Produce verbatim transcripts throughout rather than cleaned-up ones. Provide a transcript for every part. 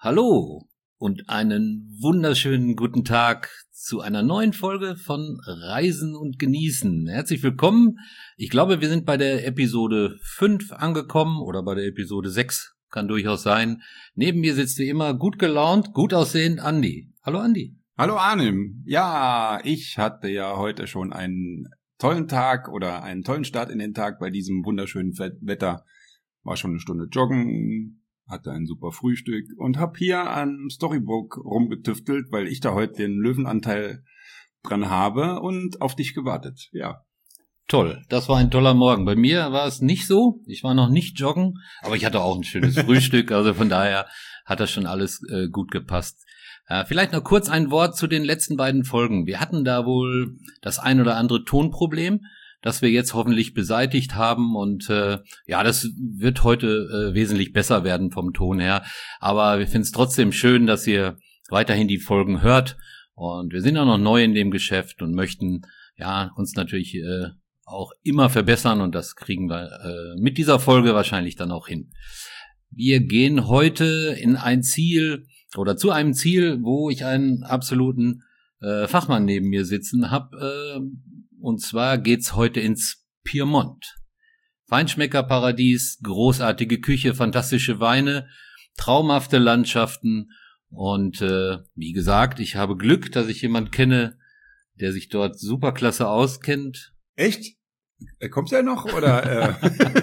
Hallo und einen wunderschönen guten Tag zu einer neuen Folge von Reisen und Genießen. Herzlich willkommen. Ich glaube, wir sind bei der Episode fünf angekommen oder bei der Episode sechs, kann durchaus sein. Neben mir sitzt wie immer gut gelaunt, gut aussehend Andi. Hallo Andi. Hallo Arnim. Ja, ich hatte ja heute schon einen tollen Tag oder einen tollen Start in den Tag bei diesem wunderschönen Wetter. War schon eine Stunde joggen, hatte ein super Frühstück und hab hier an Storybook rumgetüftelt, weil ich da heute den Löwenanteil dran habe und auf dich gewartet. Ja. Toll, das war ein toller Morgen. Bei mir war es nicht so. Ich war noch nicht joggen, aber ich hatte auch ein schönes Frühstück. Also von daher hat das schon alles äh, gut gepasst. Äh, vielleicht noch kurz ein Wort zu den letzten beiden Folgen. Wir hatten da wohl das ein oder andere Tonproblem, das wir jetzt hoffentlich beseitigt haben. Und äh, ja, das wird heute äh, wesentlich besser werden vom Ton her. Aber wir finden es trotzdem schön, dass ihr weiterhin die Folgen hört. Und wir sind auch noch neu in dem Geschäft und möchten ja uns natürlich äh, auch immer verbessern. Und das kriegen wir äh, mit dieser Folge wahrscheinlich dann auch hin. Wir gehen heute in ein Ziel oder zu einem Ziel, wo ich einen absoluten äh, Fachmann neben mir sitzen habe. Äh, Und zwar geht's heute ins Piemont. Feinschmeckerparadies, großartige Küche, fantastische Weine, traumhafte Landschaften und äh, wie gesagt, ich habe Glück, dass ich jemanden kenne, der sich dort superklasse auskennt. Echt? Kommt er noch oder? Äh?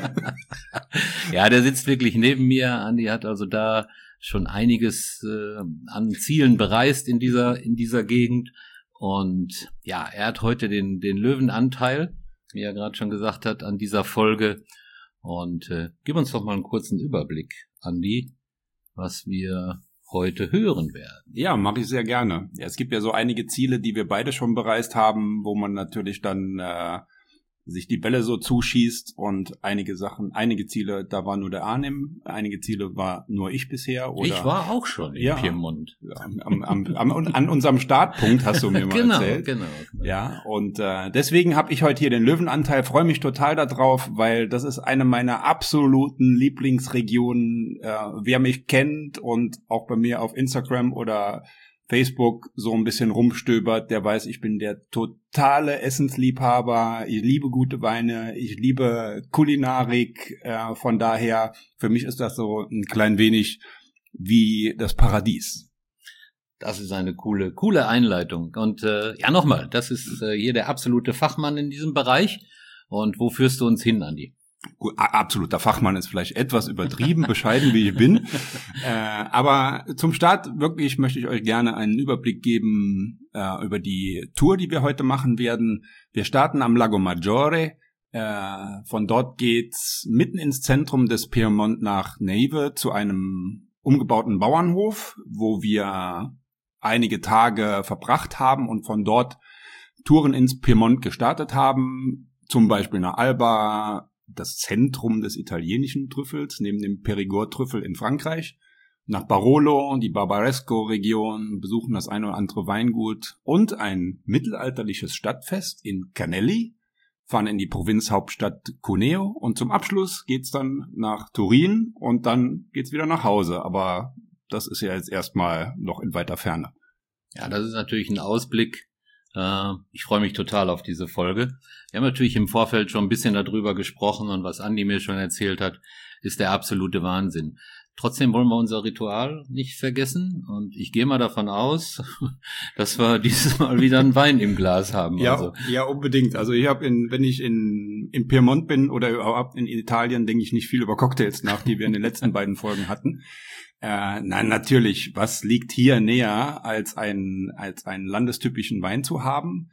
Ja, der sitzt wirklich neben mir. Andi hat also da schon einiges äh, an Zielen bereist in dieser in dieser Gegend. Und ja, er hat heute den den Löwenanteil, wie er gerade schon gesagt hat, an dieser Folge. Und äh, gib uns doch mal einen kurzen Überblick, Andi, was wir heute hören werden. Ja, mache ich sehr gerne. Ja, es gibt ja so einige Ziele, die wir beide schon bereist haben, wo man natürlich dann äh, sich die Bälle so zuschießt und einige Sachen, einige Ziele, da war nur der Arnim, einige Ziele war nur ich bisher. Oder ich war auch schon in ja, Piemont. Am, am, am, an unserem Startpunkt hast du mir mal genau, erzählt. Genau, genau. Ja, und äh, deswegen habe ich heute hier den Löwenanteil, freue mich total darauf, weil das ist eine meiner absoluten Lieblingsregionen. Äh, wer mich kennt und auch bei mir auf Instagram oder Facebook so ein bisschen rumstöbert, der weiß, ich bin der totale Essensliebhaber, ich liebe gute Weine, ich liebe Kulinarik, äh, von daher, für mich ist das so ein klein wenig wie das Paradies. Das ist eine coole, coole Einleitung. Und äh, ja, nochmal, das ist äh, hier der absolute Fachmann in diesem Bereich. Und wo führst du uns hin, Andi? Absoluter Fachmann ist vielleicht etwas übertrieben, bescheiden wie ich bin. Äh, aber zum Start wirklich möchte ich euch gerne einen Überblick geben äh, über die Tour, die wir heute machen werden. Wir starten am Lago Maggiore. Äh, von dort geht's mitten ins Zentrum des Piemont nach Neive zu einem umgebauten Bauernhof, wo wir einige Tage verbracht haben und von dort Touren ins Piemont gestartet haben. Zum Beispiel nach Alba, das Zentrum des italienischen Trüffels, neben dem Périgord-Trüffel in Frankreich, nach Barolo, die Barbaresco-Region, besuchen das ein oder andere Weingut und ein mittelalterliches Stadtfest in Canelli, fahren in die Provinzhauptstadt Cuneo und zum Abschluss geht's dann nach Turin und dann geht's wieder nach Hause. Aber das ist ja jetzt erstmal noch in weiter Ferne. Ja, das ist natürlich ein Ausblick. Ich freue mich total auf diese Folge. Wir haben natürlich im Vorfeld schon ein bisschen darüber gesprochen und was Andi mir schon erzählt hat, ist der absolute Wahnsinn. Trotzdem wollen wir unser Ritual nicht vergessen und ich gehe mal davon aus, dass wir dieses Mal wieder einen Wein im Glas haben. Ja, also. ja, unbedingt. Also ich habe, in, wenn ich in in Piemont bin oder überhaupt in Italien, denke ich nicht viel über Cocktails nach, die wir in den letzten beiden Folgen hatten. Äh, nein, natürlich. Was liegt hier näher, als einen als einen landestypischen Wein zu haben?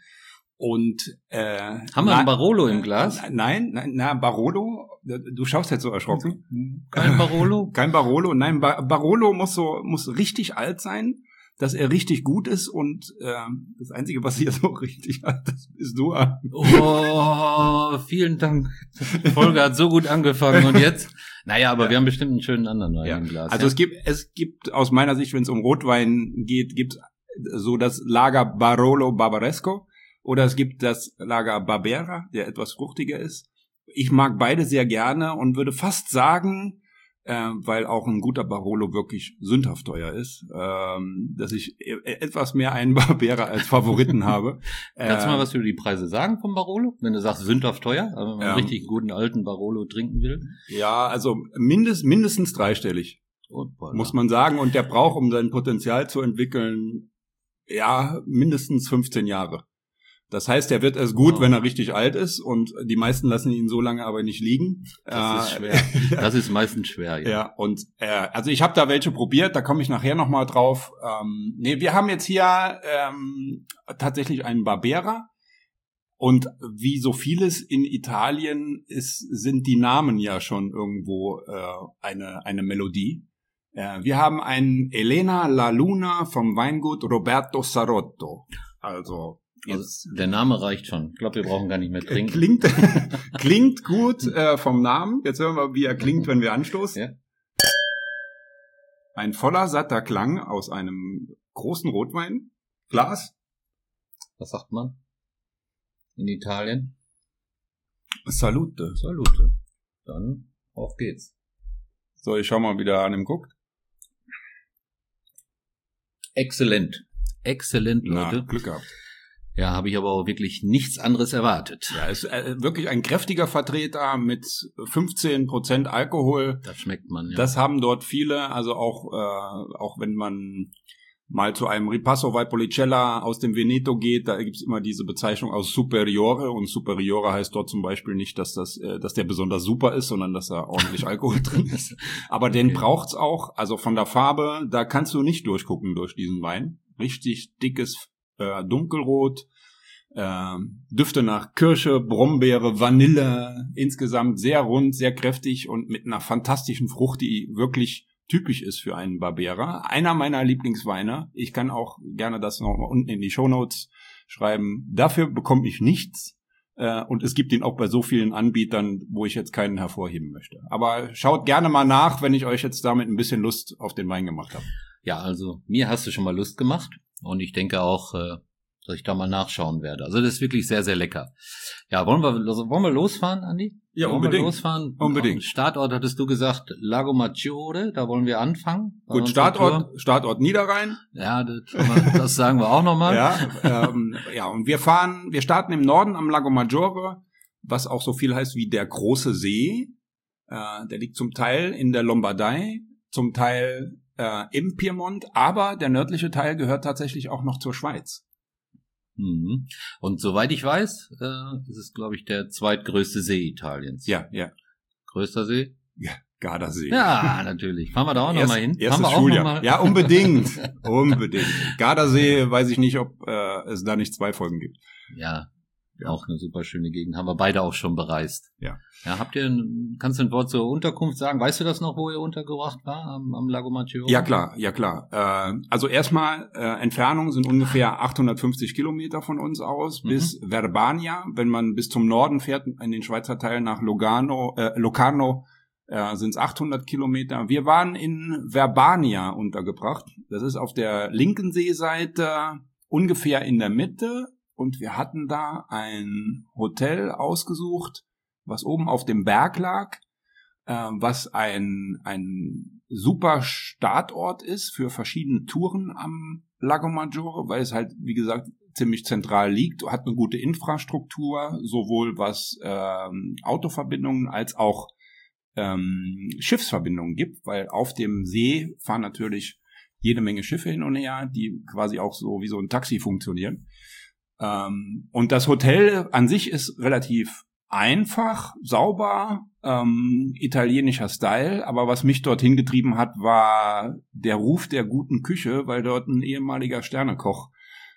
Und äh, haben wir einen Barolo im Glas? Nein, nein, na Barolo. Du schaust jetzt so erschrocken. Kein Barolo? Kein Barolo. Nein, ba- Barolo muss so muss richtig alt sein, dass er richtig gut ist und äh, das Einzige, was hier so richtig alt ist, bist du. Oh, vielen Dank. Die Folge hat so gut angefangen und jetzt? Naja, aber ja. Wir haben bestimmt einen schönen anderen Wein ja. im Glas. Also ja? es gibt es gibt aus meiner Sicht, wenn es um Rotwein geht, gibt so das Lager Barolo Barbaresco oder es gibt das Lager Barbera, der etwas fruchtiger ist. Ich mag beide sehr gerne und würde fast sagen, äh, weil auch ein guter Barolo wirklich sündhaft teuer ist, ähm, dass ich e- etwas mehr einen Barbera als Favoriten habe. Kannst du äh, mal was über die Preise sagen vom Barolo? Wenn du sagst, sündhaft teuer, aber wenn man Ja. einen richtig guten alten Barolo trinken will. Ja, also mindest, mindestens dreistellig, Oh, boah, muss man sagen. Und der braucht, um sein Potenzial zu entwickeln, ja, mindestens fünfzehn Jahre. Das heißt, er wird erst gut, Wow. wenn er richtig alt ist, und die meisten lassen ihn so lange aber nicht liegen. Das ist Äh, schwer. Das ist meistens schwer, ja. Ja, und äh, also ich habe da welche probiert, da komme ich nachher nochmal drauf. Ähm, nee, wir haben jetzt hier ähm, tatsächlich einen Barbera. Und wie so vieles in Italien ist, sind die Namen ja schon irgendwo äh, eine, eine Melodie. Äh, wir haben einen Elena La Luna vom Weingut Roberto Sarotto. Also Also, der Name reicht schon. Ich glaube, wir brauchen gar nicht mehr trinken. Klingt, klingt gut äh, vom Namen. Jetzt hören wir, wie er klingt, wenn wir anstoßen. Ja. Ein voller, satter Klang aus einem großen Rotweinglas. Was sagt man? In Italien? Salute. Salute. Dann auf geht's. So, ich schau mal, wie der an ihm guckt. Exzellent. Exzellent, Na, Leute. Glück gehabt. Ja, habe ich aber auch wirklich nichts anderes erwartet. Ja, ist äh, wirklich ein kräftiger Vertreter mit fünfzehn Prozent Alkohol. Das schmeckt man, ja. Das haben dort viele, also auch äh, auch wenn man mal zu einem Ripasso Valpolicella aus dem Veneto geht, da gibt's immer diese Bezeichnung aus Superiore, und Superiore heißt dort zum Beispiel nicht, dass das, äh, dass der besonders super ist, sondern dass da ordentlich Alkohol drin ist. Aber den Okay. braucht's auch, also von der Farbe, da kannst du nicht durchgucken durch diesen Wein. Richtig dickes äh, Dunkelrot, äh, Düfte nach Kirsche, Brombeere, Vanille, insgesamt sehr rund, sehr kräftig und mit einer fantastischen Frucht, die wirklich typisch ist für einen Barbera. Einer meiner Lieblingsweine. Ich kann auch gerne das noch mal unten in die Shownotes schreiben. Dafür bekomme ich nichts. Äh, und es gibt ihn auch bei so vielen Anbietern, wo ich jetzt keinen hervorheben möchte. Aber schaut gerne mal nach, wenn ich euch jetzt damit ein bisschen Lust auf den Wein gemacht habe. Ja, also mir hast du schon mal Lust gemacht. Und ich denke auch, äh, dass ich da mal nachschauen werde. Also das ist wirklich sehr, sehr lecker. Ja, wollen wir, wollen wir losfahren, Andi? Ja, wollen unbedingt. Wir losfahren? Unbedingt. Startort hattest du gesagt, Lago Maggiore, da wollen wir anfangen. bei Gut, unserer Startort, Tour. Startort Niederrhein. Ja, das, das sagen wir auch nochmal. Ja, ähm, ja, und wir fahren, wir starten im Norden am Lago Maggiore, was auch so viel heißt wie der große See. Äh, der liegt zum Teil in der Lombardei, zum Teil äh, im Piemont, aber der nördliche Teil gehört tatsächlich auch noch zur Schweiz. Mhm. Und soweit ich weiß, äh, ist es, glaube ich, der zweitgrößte See Italiens. Ja, ja. Größter See? Gardasee. Ja, natürlich. Fahren wir da auch Erst, nochmal hin? Erstes Fahren wir auch Schuljahr. noch mal? Ja, unbedingt. Unbedingt. Gardasee, weiß ich nicht, ob äh, es da nicht zwei Folgen gibt. Ja, auch eine super schöne Gegend. Haben wir beide auch schon bereist. Ja. Ja, habt ihr, ein, kannst du ein Wort zur Unterkunft sagen? Weißt du das noch, wo ihr untergebracht war am, am Lago Maggiore? Ja, klar, ja, klar. Äh, also erstmal, äh, Entfernung sind ungefähr achthundertfünfzig Kilometer von uns aus Mhm. bis Verbania. Wenn man bis zum Norden fährt, in den Schweizer Teil nach Lugano, äh, Locarno, äh, sind es achthundert Kilometer. Wir waren in Verbania untergebracht. Das ist auf der linken Seeseite, ungefähr in der Mitte. Und wir hatten da ein Hotel ausgesucht, was oben auf dem Berg lag, äh, was ein, ein super Startort ist für verschiedene Touren am Lago Maggiore, weil es halt, wie gesagt, ziemlich zentral liegt, hat eine gute Infrastruktur, sowohl was ähm, Autoverbindungen als auch ähm, Schiffsverbindungen gibt, weil auf dem See fahren natürlich jede Menge Schiffe hin und her, die quasi auch so wie so ein Taxi funktionieren. Ähm, und das Hotel an sich ist relativ einfach, sauber, ähm, italienischer Style, aber was mich dorthin getrieben hat, war der Ruf der guten Küche, weil dort ein ehemaliger Sternekoch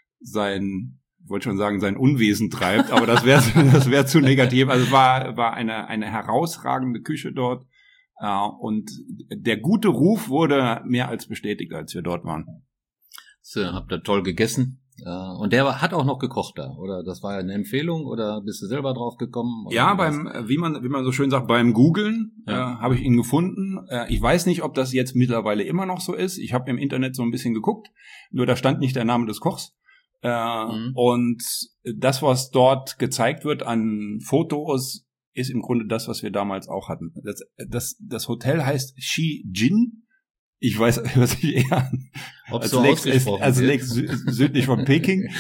sein, ich wollte schon sagen, sein Unwesen treibt, aber das wäre das wäre zu negativ. Also es war war eine eine herausragende Küche dort, äh, und der gute Ruf wurde mehr als bestätigt, als wir dort waren. So, habt ihr toll gegessen? Uh, und der war, hat auch noch gekocht da, oder? Das war ja eine Empfehlung, oder bist du selber drauf gekommen? Oder Ja, was? beim, wie man, wie man so schön sagt, beim Googlen Ja. äh, habe ich ihn gefunden. Äh, ich weiß nicht, ob das jetzt mittlerweile immer noch so ist. Ich habe im Internet so ein bisschen geguckt, nur da stand nicht der Name des Kochs. Äh, Mhm. Und das, was dort gezeigt wird an Fotos, ist im Grunde das, was wir damals auch hatten. Das, das, das Hotel heißt Xi-Jin. Ich weiß, hört sich eher Ob als so Lake, ausgesprochen als wird. Lake sü- südlich von Peking.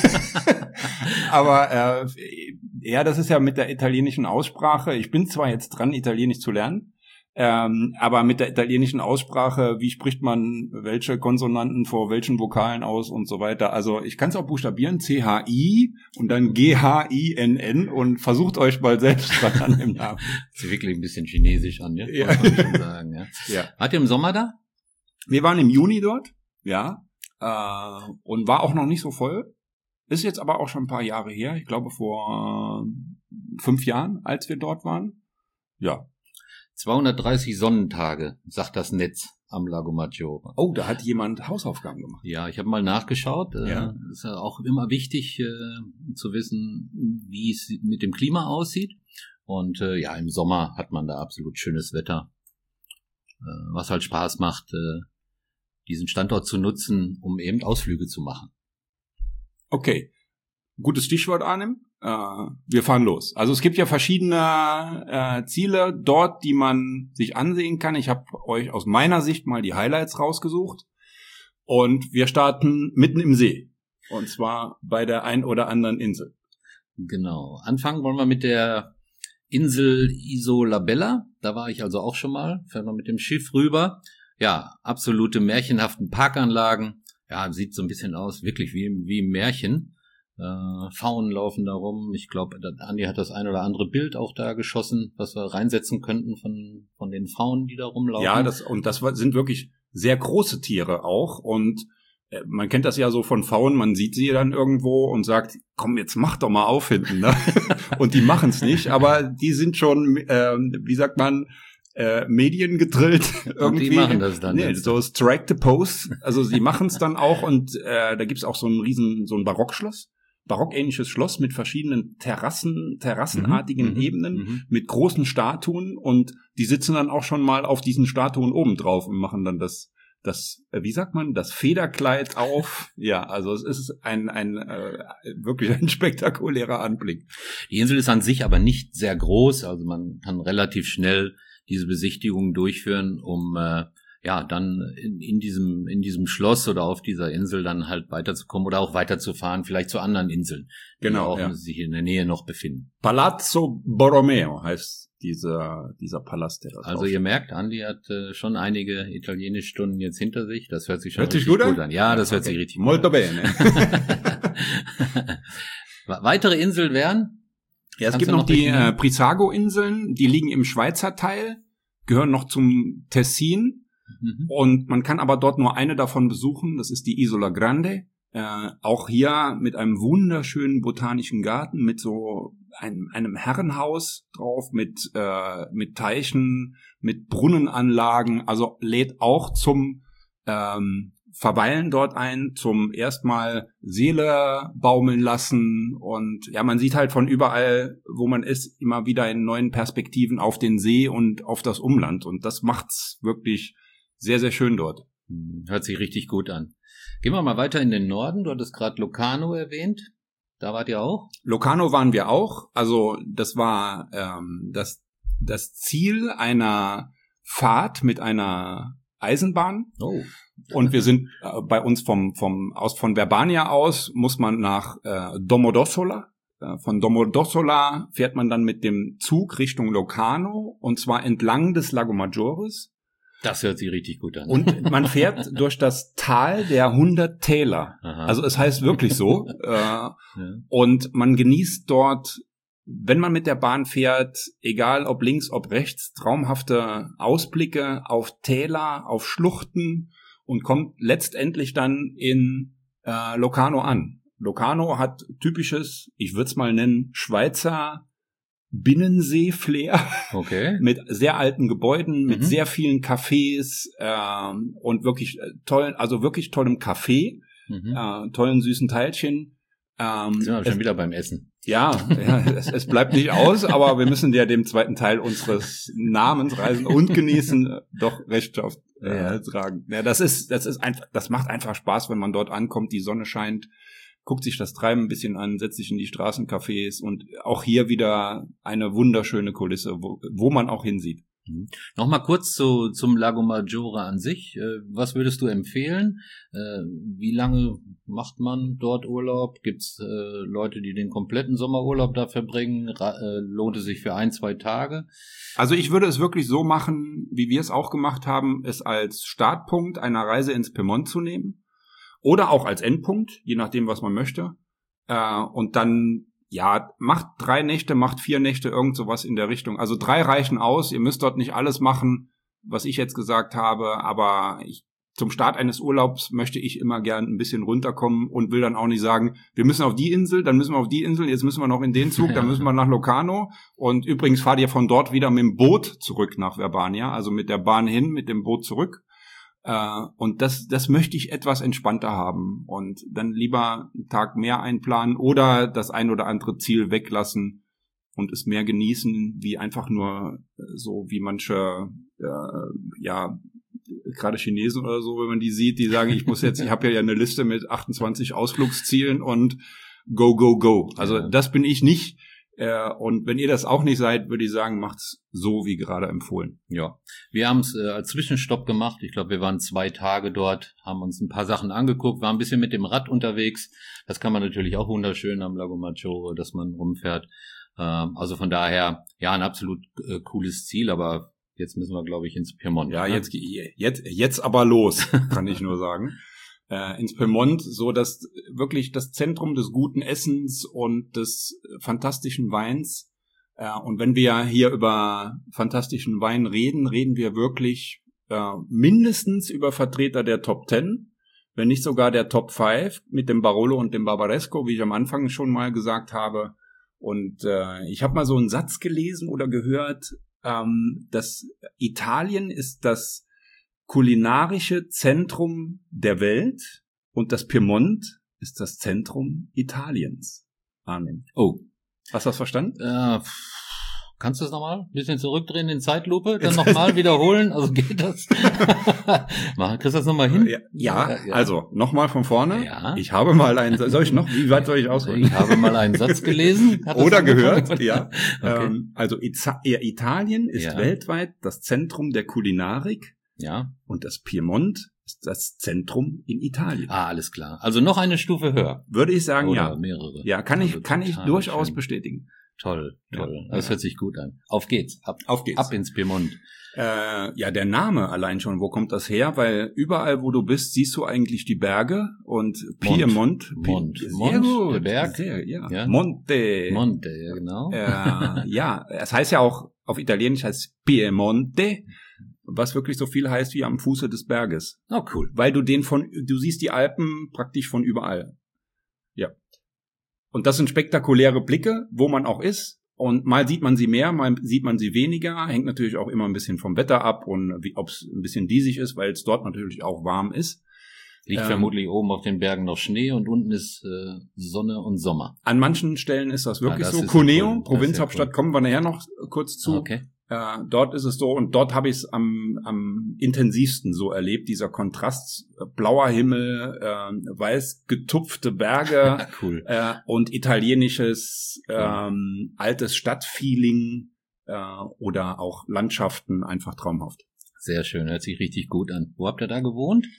Aber äh, ja, das ist ja mit der italienischen Aussprache. Ich bin zwar jetzt dran, Italienisch zu lernen, ähm, aber mit der italienischen Aussprache, wie spricht man welche Konsonanten vor welchen Vokalen aus und so weiter. Also ich kann es auch buchstabieren, C H I und dann G H I N N und versucht euch mal selbst dran an dem Namen. Sieht wirklich ein bisschen chinesisch an, ja? Ja. Muss man schon sagen, ja. Ja. Wart ihr im Sommer da? Wir waren im Juni dort, ja, äh, und war auch noch nicht so voll. Ist jetzt aber auch schon ein paar Jahre her. Ich glaube vor äh, fünf Jahren, als wir dort waren. Ja. zweihundertdreißig Sonnentage, sagt das Netz am Lago Maggiore. Oh, da hat jemand Hausaufgaben gemacht. Ja, ich habe mal nachgeschaut. Äh, Ja. Ist ja auch immer wichtig äh, zu wissen, wie es mit dem Klima aussieht. Und äh, ja, im Sommer hat man da absolut schönes Wetter, äh, was halt Spaß macht, äh, diesen Standort zu nutzen, um eben Ausflüge zu machen. Okay, gutes Stichwort, Arnim. Äh, wir fahren los. Also es gibt ja verschiedene äh, Ziele dort, die man sich ansehen kann. Ich habe euch aus meiner Sicht mal die Highlights rausgesucht. Und wir starten mitten im See. Und zwar bei der ein oder anderen Insel. Genau. Anfangen wollen wir mit der Insel Isola Bella. Da war ich also auch schon mal. Fährt man mit dem Schiff rüber. Ja, absolute märchenhaften Parkanlagen. Ja, sieht so ein bisschen aus, wirklich wie, wie im Märchen. Äh, Faunen laufen da rum. Ich glaube, Andi hat das ein oder andere Bild auch da geschossen, was wir reinsetzen könnten von, von den Faunen, die da rumlaufen. Ja, das, und das sind wirklich sehr große Tiere auch. Und äh, man kennt das ja so von Faunen, man sieht sie dann irgendwo und sagt, komm, jetzt mach doch mal auf hinten. Ne? Und die machen es nicht, aber die sind schon, äh, wie sagt man, Äh, Medien gedrillt irgendwie. Und die machen das dann. Nee, so Strike the Pose. Also sie machen es dann auch und äh, da gibt's auch so ein riesen, so ein Barockschloss. Barockähnliches Schloss mit verschiedenen Terrassen, terrassenartigen Mhm, Ebenen, mhm. mit großen Statuen und die sitzen dann auch schon mal auf diesen Statuen oben drauf und machen dann das, das, äh, wie sagt man, das Federkleid auf. Ja, also es ist ein, ein äh, wirklich ein spektakulärer Anblick. Die Insel ist an sich aber nicht sehr groß, also man kann relativ schnell diese Besichtigungen durchführen, um äh, ja dann in, in diesem in diesem Schloss oder auf dieser Insel dann halt weiterzukommen oder auch weiterzufahren, vielleicht zu anderen Inseln, Genau, die auch ja. sich in der Nähe noch befinden. Palazzo Borromeo heißt dieser, dieser Palast, der da Also drauf ihr merkt, Andi hat äh, schon einige italienische Stunden jetzt hinter sich. Das hört sich schon Hört sich richtig gut gut an? an. Ja, das hört Okay. sich richtig Molto gut bene. an. Weitere Inseln wären? Ja, es Kannst gibt du noch noch die welche äh, nennen? Prisago-Inseln, die liegen im Schweizer Teil, gehören noch zum Tessin Mhm. und man kann aber dort nur eine davon besuchen, das ist die Isola Grande. Äh, auch hier mit einem wunderschönen botanischen Garten, mit so einem, einem Herrenhaus drauf, mit, äh, mit Teichen, mit Brunnenanlagen, also lädt auch zum ähm, Verweilen dort ein, zum erstmal Seele baumeln lassen und ja, man sieht halt von überall, wo man ist, immer wieder in neuen Perspektiven auf den See und auf das Umland und das macht's wirklich sehr, sehr schön dort. Hört sich richtig gut an. Gehen wir mal weiter in den Norden. Du hattest gerade Locarno erwähnt. Da wart ihr auch? Locarno waren wir auch, also das war ähm, das, das Ziel einer Fahrt mit einer Eisenbahn. Oh. Und wir sind äh, bei uns vom vom aus von Verbania aus muss man nach äh, Domodossola. Äh, von Domodossola fährt man dann mit dem Zug Richtung Locarno und zwar entlang des Lago Maggiores. Das hört sich richtig gut an. Und man fährt durch das Tal der hundert Täler. Aha. Also es heißt wirklich so. äh, Ja. Und man genießt dort, wenn man mit der Bahn fährt, egal ob links, ob rechts, traumhafte Ausblicke auf Täler, auf Schluchten und kommt letztendlich dann in äh, Locarno an. Locarno hat typisches, ich würde es mal nennen, Schweizer Binnensee-Flair Okay. mit sehr alten Gebäuden, mit Mhm. sehr vielen Cafés ähm, und wirklich äh, tollen, also wirklich tollem Kaffee, Mhm. äh, tollen süßen Teilchen. Ähm, Sind wir es, schon wieder beim Essen. ja, ja es, es bleibt nicht aus, aber wir müssen ja dem zweiten Teil unseres Namens Reisen und Genießen äh, doch Rechenschaft äh, Ja. tragen. Ja, das ist, das ist einfach, das macht einfach Spaß, wenn man dort ankommt, die Sonne scheint, guckt sich das Treiben ein bisschen an, setzt sich in die Straßencafés und auch hier wieder eine wunderschöne Kulisse, wo, wo man auch hinsieht. Mhm. Nochmal kurz zu, zum Lago Maggiore an sich. Was würdest du empfehlen? Wie lange macht man dort Urlaub? Gibt es äh, Leute, die den kompletten Sommerurlaub da verbringen? Ra- äh, lohnt es sich für ein, zwei Tage? Also ich würde es wirklich so machen, wie wir es auch gemacht haben, es als Startpunkt einer Reise ins Piemont zu nehmen oder auch als Endpunkt, je nachdem, was man möchte. Äh, und dann ja, macht drei Nächte, macht vier Nächte, irgend sowas in der Richtung. Also drei reichen aus. Ihr müsst dort nicht alles machen, was ich jetzt gesagt habe. Aber ich, zum Start eines Urlaubs möchte ich immer gern ein bisschen runterkommen und will dann auch nicht sagen, wir müssen auf die Insel, dann müssen wir auf die Insel, jetzt müssen wir noch in den Zug, dann müssen wir nach Locarno. Und übrigens fahrt ihr von dort wieder mit dem Boot zurück nach Verbania. Also mit der Bahn hin, mit dem Boot zurück. Und das, das möchte ich etwas entspannter haben und dann lieber einen Tag mehr einplanen oder das ein oder andere Ziel weglassen und es mehr genießen, wie einfach nur so wie manche, äh, ja, gerade Chinesen oder so, wenn man die sieht, die sagen, ich muss jetzt, ich habe ja eine Liste mit achtundzwanzig Ausflugszielen und go, go, go. Also ja. Das bin ich nicht. Und wenn ihr das auch nicht seid, würde ich sagen, macht's so wie gerade empfohlen. Ja, wir haben es äh, als Zwischenstopp gemacht. Ich glaube, wir waren zwei Tage dort, haben uns ein paar Sachen angeguckt, waren ein bisschen mit dem Rad unterwegs. Das kann man natürlich auch wunderschön am Lago Maggiore, dass man rumfährt. Ähm, also von daher, ja, ein absolut äh, cooles Ziel, aber jetzt müssen wir, glaube ich, ins Piemont. Ja, jetzt, jetzt, jetzt aber los, kann ich nur sagen. Äh, ins Piemont, so dass wirklich das Zentrum des guten Essens und des fantastischen Weins. Äh, und wenn wir hier über fantastischen Wein reden, reden wir wirklich äh, mindestens über Vertreter der Top Ten, wenn nicht sogar der Top Five mit dem Barolo und dem Barbaresco, wie ich am Anfang schon mal gesagt habe. Und äh, ich habe mal so einen Satz gelesen oder gehört, ähm, dass Italien ist das kulinarische Zentrum der Welt und das Piemont ist das Zentrum Italiens. Amen. Oh. Hast du das verstanden? Äh, kannst du das nochmal ein bisschen zurückdrehen in Zeitlupe? Dann nochmal wiederholen? Also geht das? Mach, kriegst du das nochmal hin? Ja, ja, ja. Also nochmal von vorne. Ja. Ich habe mal einen, soll ich noch, wie weit soll ich ausholen? Ich habe mal einen Satz gelesen. Oder gehört, ja. Okay. Ähm, also Italien ist ja. weltweit das Zentrum der Kulinarik. Ja. Und das Piemont ist das Zentrum in Italien. Ah, alles klar. Also noch eine Stufe höher. Würde ich sagen, Oder ja. mehrere. Ja, kann also ich, kann ich durchaus schön. bestätigen. Toll, toll. Ja. Das ja. hört sich gut an. Auf geht's. Ab, Auf geht's. Ab ins Piemont. Äh, ja, der Name allein schon, wo kommt das her? Weil überall, wo du bist, siehst du eigentlich die Berge und Piemont. Mont. Sehr Mont, gut. der Berg. Sehr, ja. ja. Monte. Monte, ja genau. Äh, ja, es heißt ja auch, auf Italienisch heißt Piemonte, was wirklich so viel heißt wie am Fuße des Berges. Oh, cool. Weil du den von, du siehst die Alpen praktisch von überall. Ja. Und das sind spektakuläre Blicke, wo man auch ist. Und mal sieht man sie mehr, mal sieht man sie weniger. Hängt natürlich auch immer ein bisschen vom Wetter ab und ob es ein bisschen diesig ist, weil es dort natürlich auch warm ist. Liegt ähm, vermutlich oben auf den Bergen noch Schnee und unten ist äh, Sonne und Sommer. An manchen Stellen ist das wirklich ja, das so. ist Cuneo, cool. Provinzhauptstadt, cool. Kommen wir nachher noch kurz zu. Okay. Äh, dort ist es so, und dort habe ich es am, am intensivsten so erlebt, dieser Kontrast, äh, blauer Himmel, äh, weiß getupfte Berge cool. äh, und italienisches ähm, altes Stadtfeeling äh, oder auch Landschaften, einfach traumhaft. Sehr schön, hört sich richtig gut an. Wo habt ihr da gewohnt?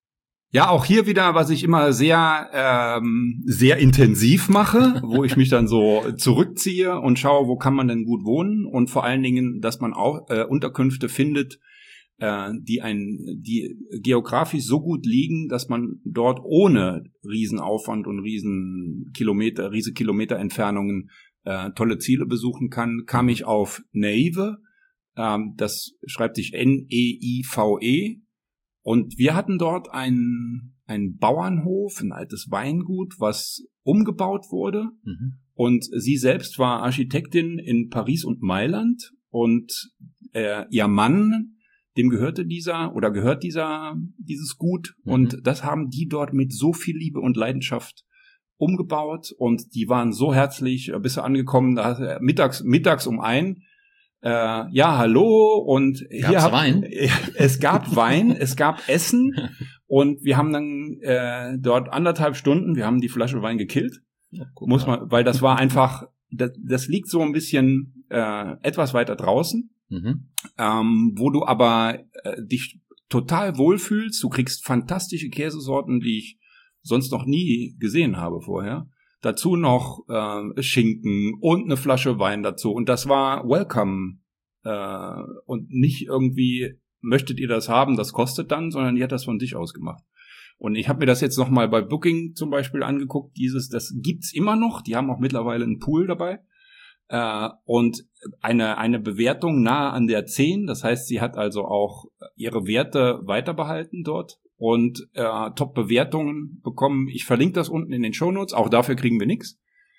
Ja, auch hier wieder, was ich immer sehr, ähm, sehr intensiv mache, wo ich mich dann so zurückziehe und schaue, wo kann man denn gut wohnen und vor allen Dingen, dass man auch äh, Unterkünfte findet, äh, die ein, die geografisch so gut liegen, dass man dort ohne Riesenaufwand und Riesenkilometer, riese Kilometerentfernungen äh, tolle Ziele besuchen kann. Kam ich auf Neive, ähm, das schreibt sich N E I V E. Und wir hatten dort einen, einen Bauernhof, ein altes Weingut, was umgebaut wurde. Mhm. Und sie selbst war Architektin in Paris und Mailand. Und äh, ihr Mann, dem gehörte dieser oder gehört dieser dieses Gut. Mhm. Und das haben die dort mit so viel Liebe und Leidenschaft umgebaut. Und die waren so herzlich, bist du angekommen, da, mittags, mittags um ein. Äh, ja, hallo und Gab's hier hab, Wein? Es gab Wein, es gab Essen und wir haben dann äh, dort anderthalb Stunden, wir haben die Flasche Wein gekillt, Ja, muss man, weil das war einfach, das, das liegt so ein bisschen äh, etwas weiter draußen, mhm. ähm, wo du aber äh, dich total wohlfühlst. Du kriegst fantastische Käsesorten, die ich sonst noch nie gesehen habe vorher. Dazu noch äh, Schinken und eine Flasche Wein dazu. Und das war welcome. Äh, und nicht irgendwie, möchtet ihr das haben, das kostet dann, sondern die hat das von sich aus gemacht. Und ich habe mir das jetzt noch mal bei Booking zum Beispiel angeguckt. Dieses, das gibt's immer noch. Die haben auch mittlerweile einen Pool dabei. Äh, und eine, eine Bewertung nahe an der zehn. Das heißt, sie hat also auch ihre Werte weiterbehalten dort. Und äh, Top-Bewertungen bekommen. Ich verlinke das unten in den Shownotes. Auch dafür kriegen wir nichts.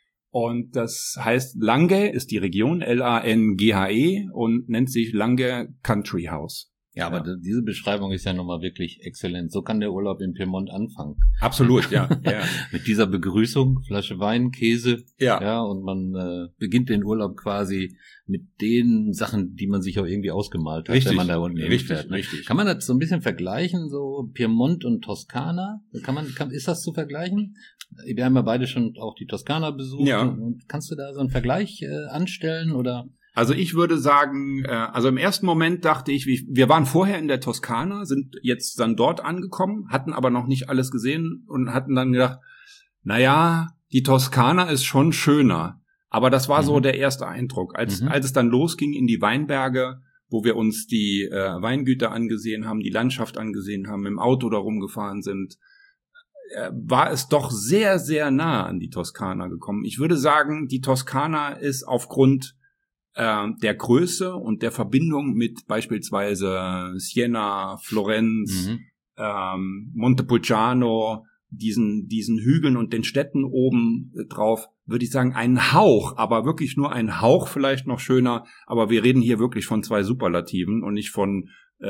Und das heißt, Lange ist die Region, L A N G H E, und nennt sich Lange Country House. Ja, aber ja. diese Beschreibung ist ja nochmal wirklich exzellent. So kann der Urlaub in Piemont anfangen. Absolut, ja. ja. Mit dieser Begrüßung, Flasche Wein, Käse. Ja. Ja, und man äh, beginnt den Urlaub quasi mit den Sachen, die man sich auch irgendwie ausgemalt hat, richtig, wenn man da unten hinfährt. Ne? Richtig. Kann man das so ein bisschen vergleichen, so Piemont und Toskana? Kann man, kann, ist das zu vergleichen? Wir haben ja beide schon auch die Toskana besucht. Ja. Und kannst du da so einen Vergleich äh, anstellen oder? Also ich würde sagen, äh, also im ersten Moment dachte ich, wir waren vorher in der Toskana, sind jetzt dann dort angekommen, hatten aber noch nicht alles gesehen und hatten dann gedacht, naja, die Toskana ist schon schöner. Aber das war mhm. so der erste Eindruck. Als, mhm. als es dann losging in die Weinberge, wo wir uns die äh, Weingüter angesehen haben, die Landschaft angesehen haben, im Auto da rumgefahren sind, äh, war es doch sehr, sehr nah an die Toskana gekommen. Ich würde sagen, die Toskana ist aufgrund der Größe und der Verbindung mit beispielsweise Siena, Florenz, mhm. ähm, Montepulciano, diesen diesen Hügeln und den Städten oben drauf, würde ich sagen, ein Hauch, aber wirklich nur ein Hauch vielleicht noch schöner, aber wir reden hier wirklich von zwei Superlativen und nicht von, äh,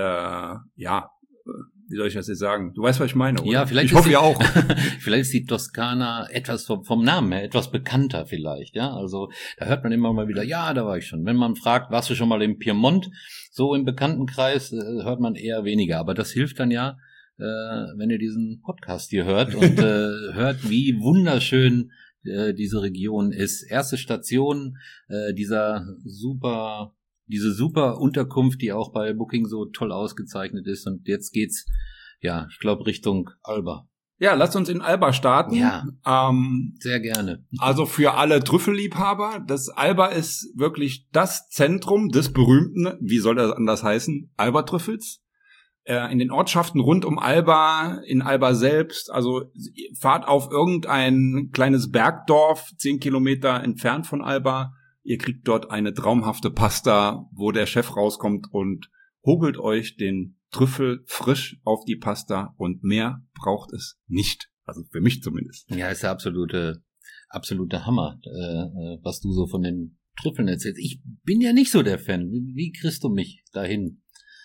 ja, wie soll ich das jetzt sagen? Du weißt, was ich meine, oder? Ja, vielleicht ich hoffe die, ja auch. Vielleicht ist die Toskana etwas vom, vom Namen her etwas bekannter vielleicht, ja. Also da hört man immer mal wieder, ja, da war ich schon. Wenn man fragt, warst du schon mal im Piemont? So im Bekanntenkreis äh, hört man eher weniger. Aber das hilft dann ja, äh, wenn ihr diesen Podcast hier hört und äh, hört, wie wunderschön äh, diese Region ist. Erste Station äh, dieser super Diese super Unterkunft, die auch bei Booking so toll ausgezeichnet ist. Und jetzt geht's, ja, ich glaube, Richtung Alba. Ja, lasst uns in Alba starten. Ja, ähm, sehr gerne. Also für alle Trüffelliebhaber, das Alba ist wirklich das Zentrum des berühmten, wie soll das anders heißen, Alba-Trüffels. Äh, in den Ortschaften rund um Alba, in Alba selbst, also fahrt auf irgendein kleines Bergdorf, zehn Kilometer entfernt von Alba. Ihr kriegt dort eine traumhafte Pasta, wo der Chef rauskommt und hobelt euch den Trüffel frisch auf die Pasta und mehr braucht es nicht. Also für mich zumindest. Ja, ist der absolute, absolute Hammer, äh, was du so von den Trüffeln erzählst. Ich bin ja nicht so der Fan. Wie kriegst du mich dahin?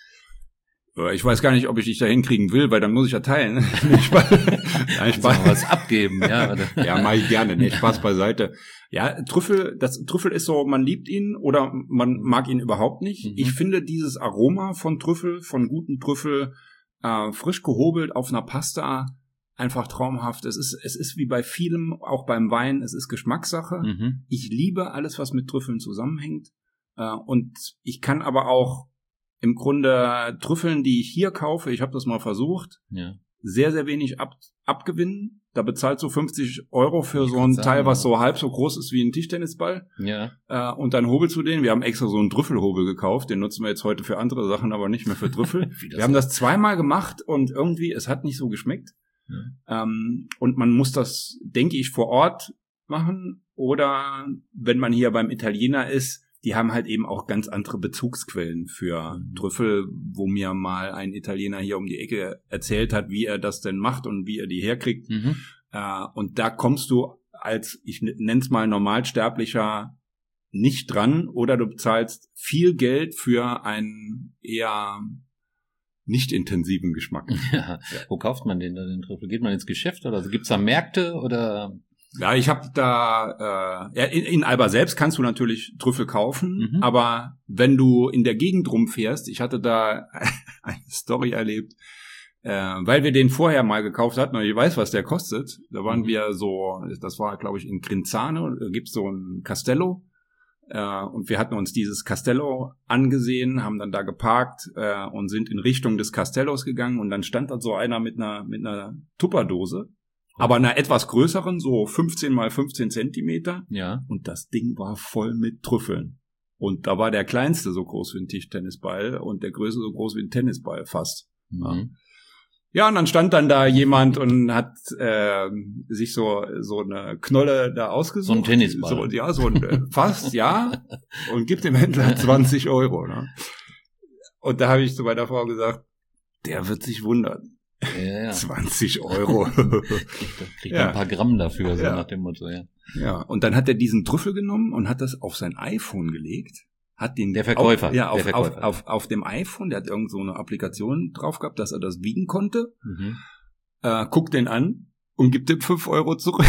Ich weiß gar nicht, ob ich dich da hinkriegen will, weil dann muss ich ja teilen. Nein, Spaß. Was abgeben, ja. Oder? Ja, mach ich gerne. Nee, Spaß beiseite. Ja, Trüffel, das Trüffel ist so, man liebt ihn oder man mag ihn überhaupt nicht. Mhm. Ich finde dieses Aroma von Trüffel, von guten Trüffel, äh, frisch gehobelt auf einer Pasta, einfach traumhaft. Es ist, es ist wie bei vielem, auch beim Wein, es ist Geschmackssache. Mhm. Ich liebe alles, was mit Trüffeln zusammenhängt. Äh, und ich kann aber auch im Grunde Trüffeln, die ich hier kaufe, ich habe das mal versucht, ja. sehr, sehr wenig ab, abgewinnen. Da bezahlst du fünfzig Euro für ich so ein sagen, Teil, was so halb so groß ist wie ein Tischtennisball. Ja. Äh, und dann hobelst du den. Wir haben extra so einen Trüffelhobel gekauft. Den nutzen wir jetzt heute für andere Sachen, aber nicht mehr für Trüffel. Wir haben das zweimal gemacht und irgendwie, es hat nicht so geschmeckt. Ja. Ähm, und man muss das, denke ich, vor Ort machen. Oder wenn man hier beim Italiener ist, die haben halt eben auch ganz andere Bezugsquellen für mhm. Trüffel, wo mir mal ein Italiener hier um die Ecke erzählt hat, wie er das denn macht und wie er die herkriegt. Mhm. Äh, und da kommst du als, ich nenn's mal Normalsterblicher, nicht dran oder du bezahlst viel Geld für einen eher nicht intensiven Geschmack. Ja. Ja. Wo kauft man den, den Trüffel? Geht man ins Geschäft oder also gibt's da Märkte oder? Ja, ich habe da, äh, ja, in, in Alba selbst kannst du natürlich Trüffel kaufen, mhm. aber wenn du in der Gegend rumfährst, ich hatte da eine Story erlebt, äh, weil wir den vorher mal gekauft hatten, und ich weiß, was der kostet, da waren mhm. wir so, das war glaube ich in Grinzane, da gibt's so ein Castello, äh, und wir hatten uns dieses Castello angesehen, haben dann da geparkt äh, und sind in Richtung des Castellos gegangen und dann stand da so einer mit einer mit einer Tupperdose, aber einer etwas größeren, so fünfzehn mal fünfzehn Zentimeter. Ja. Und das Ding war voll mit Trüffeln. Und da war der kleinste so groß wie ein Tischtennisball und der größte so groß wie ein Tennisball fast. Mhm. Ja. Ja, und dann stand dann da jemand und hat äh, sich so so eine Knolle da ausgesucht. So ein Tennisball. So, ja, so ein fast, ja. Und gibt dem Händler zwanzig Euro. Ne? Und da habe ich zu meiner Frau gesagt, der wird sich wundern. Ja, ja. zwanzig Euro. Kriegt, kriegt ja. ein paar Gramm dafür, so ja. nach dem Motto, ja. Ja, und dann hat er diesen Trüffel genommen und hat das auf sein iPhone gelegt. Hat den der Verkäufer. Auf, ja, auf, der Verkäufer. Auf, auf, auf dem iPhone, der hat irgend so eine Applikation drauf gehabt, dass er das wiegen konnte. Mhm. Äh, guckt den an und gibt ihm fünf Euro zurück.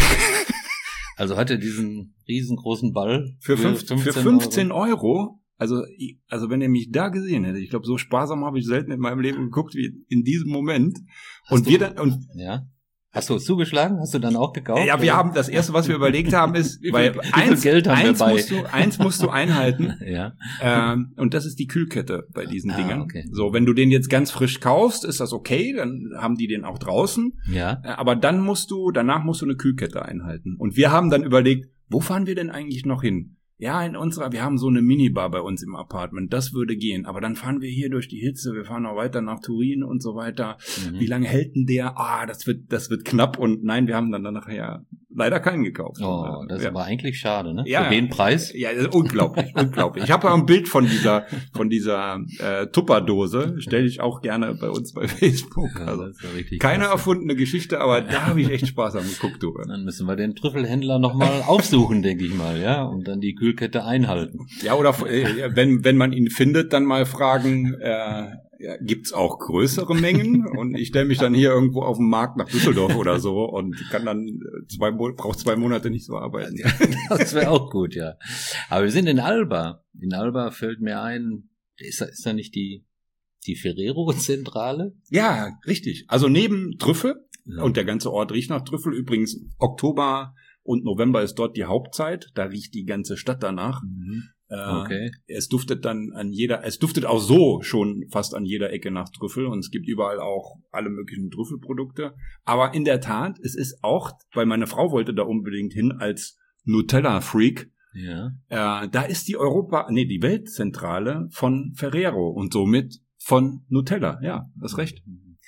Also hat er diesen riesengroßen Ball für, für fünfzehn, für fünfzehn Euro. Euro. Also, also wenn er mich da gesehen hätte, ich glaube, so sparsam habe ich selten in meinem Leben geguckt wie in diesem Moment. Hast und du, wir dann, und ja. Hast du zugeschlagen? Hast du dann auch gekauft? Ja, wir oder? haben das erste, was wir überlegt haben, ist, wie viel, weil wie viel eins, Geld haben eins wir bei? musst du, eins musst du einhalten. Ja. Ähm, und das ist die Kühlkette bei diesen ah, Dingern. Okay. So, wenn du den jetzt ganz frisch kaufst, ist das okay, dann haben die den auch draußen. Ja. Aber dann musst du, danach musst du eine Kühlkette einhalten. Und wir haben dann überlegt, wo fahren wir denn eigentlich noch hin? Ja, in unserer, wir haben so eine Minibar bei uns im Apartment, das würde gehen. Aber dann fahren wir hier durch die Hitze, wir fahren noch weiter nach Turin und so weiter. Mhm. Wie lange hält denn der? Ah, das wird, das wird knapp. Und nein, wir haben dann nachher leider keinen gekauft. Oh, das ja. ist aber eigentlich schade, ne? Ja, für den Preis? Ja, das ist unglaublich, unglaublich. Ich habe ja ein Bild von dieser, von dieser äh, Tupperdose, stelle ich auch gerne bei uns bei Facebook. Ja, also das ist ja richtig keine krass. erfundene Geschichte, aber da habe ich echt Spaß am geguckt drüber. Dann müssen wir den Trüffelhändler nochmal aufsuchen, denke ich mal, ja, und dann die Kühlkette einhalten. Ja, oder äh, wenn wenn man ihn findet, dann mal fragen, äh, ja, gibt's auch größere Mengen? Und ich stelle mich dann hier irgendwo auf dem Markt nach Düsseldorf oder so und kann dann zwei braucht zwei Monate nicht so arbeiten. Das wäre auch gut, ja. Aber wir sind in Alba. In Alba fällt mir ein, ist da, ist da nicht die die Ferrero-Zentrale? Ja, richtig. Also neben Trüffel, ja. Und der ganze Ort riecht nach Trüffel. Übrigens, Oktober und November ist dort die Hauptzeit. Da riecht die ganze Stadt danach. Mhm. Äh, okay. Es duftet dann an jeder, es duftet auch so schon fast an jeder Ecke nach Trüffel und es gibt überall auch alle möglichen Trüffelprodukte. Aber in der Tat, es ist auch, weil meine Frau wollte da unbedingt hin als Nutella-Freak. Ja. Äh, da ist die Europa, nee, die Weltzentrale von Ferrero und somit von Nutella. Ja, hast recht.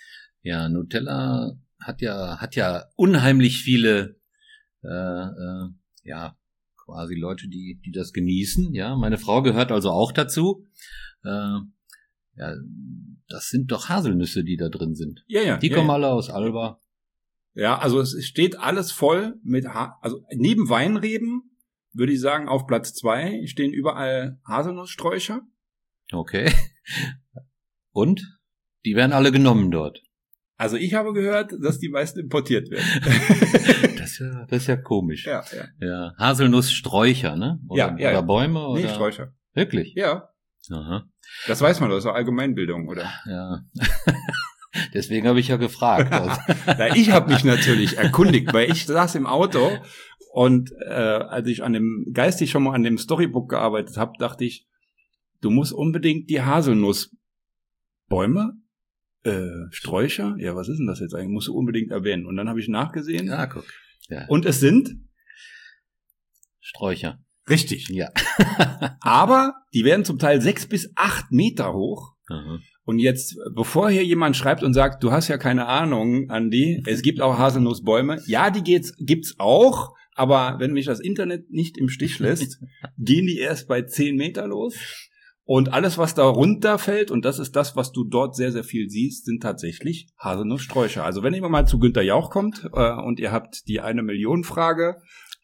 Ja, Nutella hat ja, hat ja unheimlich viele, äh, äh, ja, quasi Leute, die, die das genießen, ja. Meine Frau gehört also auch dazu. Äh, ja, das sind doch Haselnüsse, die da drin sind. Ja, ja. Die ja, kommen ja. alle aus Alba. Ja, also es steht alles voll mit, ha- also neben Weinreben, würde ich sagen, auf Platz zwei stehen überall Haselnusssträucher. Okay. Und? Die werden alle genommen dort. Also ich habe gehört, dass die meisten importiert werden. Das ist ja, das ist ja komisch. Ja, ja. Ja, Haselnusssträucher, ne? Oder, Ja, ja, oder ja. Bäume? Oder? Nee, Sträucher. Wirklich? Ja. Aha. Das weiß man, das ist doch Allgemeinbildung, oder? Ja. Deswegen habe ich ja gefragt. Also. Na, ich habe mich natürlich erkundigt, weil ich saß im Auto und äh, als ich an dem geistig schon mal an dem Storybook gearbeitet habe, dachte ich, du musst unbedingt die Haselnussbäume, äh, Sträucher, ja, was ist denn das jetzt eigentlich? Musst du unbedingt erwähnen. Und dann habe ich nachgesehen. Ja, guck. Ja. Und es sind Sträucher. Richtig. Ja. Aber die werden zum Teil sechs bis acht Meter hoch. Aha. Und jetzt, bevor hier jemand schreibt und sagt, du hast ja keine Ahnung, Andi, es gibt auch Haselnussbäume. Ja, die geht's, gibt's auch. Aber wenn mich das Internet nicht im Stich lässt, gehen die erst bei zehn Meter los. Und alles, was da runterfällt, und das ist das, was du dort sehr, sehr viel siehst, sind tatsächlich Haselnusssträucher. Also wenn ihr mal zu Günther Jauch kommt äh, und ihr habt die eine Million Frage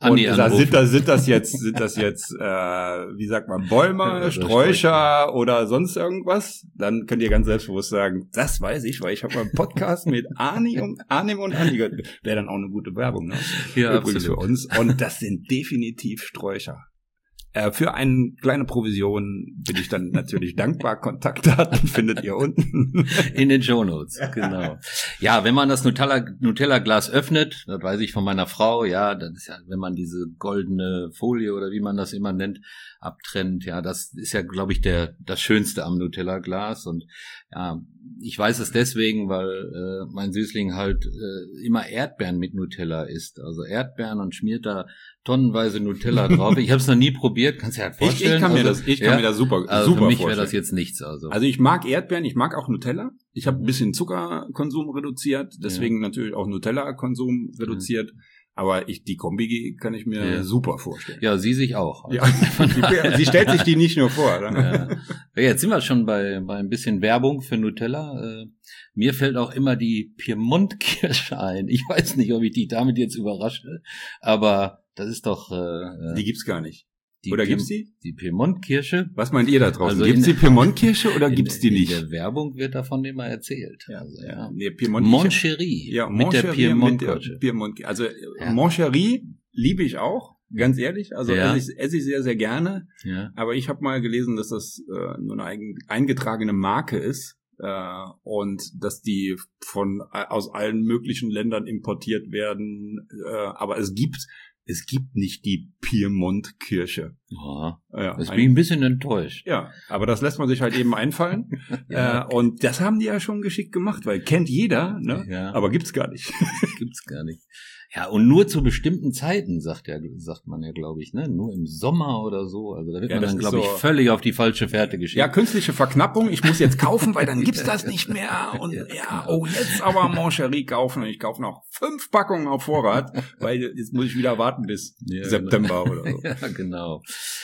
Andi und anrufen. sind das, sind das jetzt, sind das jetzt, äh, wie sagt man, Bäume, Sträucher oder sonst irgendwas? Dann könnt ihr ganz selbstbewusst sagen, das weiß ich, weil ich habe mal einen Podcast mit Arnim und, Arnim und Andi gehört. Wäre dann auch eine gute Werbung, ne? Ja, übrigens absolut. für uns. Und das sind definitiv Sträucher. Äh, für eine kleine Provision bin ich dann natürlich dankbar. Kontaktdaten findet ihr unten. In den Shownotes, genau. Ja, wenn man das Nutella, Nutella-Glas öffnet, das weiß ich von meiner Frau, ja, das ist ja, wenn man diese goldene Folie oder wie man das immer nennt, abtrennt, ja, das ist ja, glaube ich, der das Schönste am Nutella-Glas. Und ja, ich weiß es deswegen, weil äh, mein Süßling halt äh, immer Erdbeeren mit Nutella isst. Also Erdbeeren und schmiert da tonnenweise Nutella drauf. Ich habe es noch nie probiert, kannst du dir halt vorstellen. Ich, ich kann mir also, das, ich kann ja, mir das super, also super für mich vorstellen. wäre das jetzt nichts. Also, Also ich mag Erdbeeren, ich mag auch Nutella. Ich habe ein bisschen Zuckerkonsum reduziert, deswegen ja. natürlich auch Nutella-Konsum reduziert. Ja. Aber ich, die Kombi kann ich mir ja. super vorstellen. Ja, sie sich auch. Also. Ja, sie, sie stellt sich die nicht nur vor. Ja. Ja, jetzt sind wir schon bei, bei ein bisschen Werbung für Nutella. Äh, mir fällt auch immer die Piemont-Kirsche ein. Ich weiß nicht, ob ich die damit jetzt überrasche, aber das ist doch... Äh, die gibt's gar nicht. Die oder Piem- gibt's die? Die Piemont-Kirsche. Was meint ihr da draußen? Also gibt's in- die Piemont-Kirsche oder in, gibt's die nicht? In der Werbung wird davon immer erzählt. Ja, Also, ja. ja. Nee, Piemont Moncherie. ja, mit der Piemont-Kirsche. Piemont-Kirsche. Piemont, also Ja. Moncherie liebe ich auch, ganz ehrlich. Also Ja. esse ich, esse ich sehr, sehr gerne. Ja. Aber ich habe mal gelesen, dass das äh, nur eine eigen, eingetragene Marke ist äh, und dass die von äh, aus allen möglichen Ländern importiert werden. Äh, aber es gibt es gibt nicht die Piemont-Kirsche. Ja. Ja, Das ein- bin ich ein bisschen enttäuscht. ja, aber das lässt man sich halt eben einfallen. Ja. äh, und das haben die ja schon geschickt gemacht, weil kennt jeder, ne? Ja. Aber gibt's gar nicht. Gibt's gar nicht. Ja, und nur zu bestimmten Zeiten, sagt ja, sagt man ja, glaube ich, ne? Nur im Sommer oder so. Also da wird Ja, man das dann, ist glaube ich, so- völlig auf die falsche Fährte geschickt. Ja, künstliche Verknappung. Ich muss jetzt kaufen, weil dann gibt's das nicht mehr. Und ja, oh, jetzt aber Moncherie kaufen. Und ich kaufe noch fünf Packungen auf Vorrat, weil jetzt muss ich wieder warten bis Ja, September oder so. Ja, genau.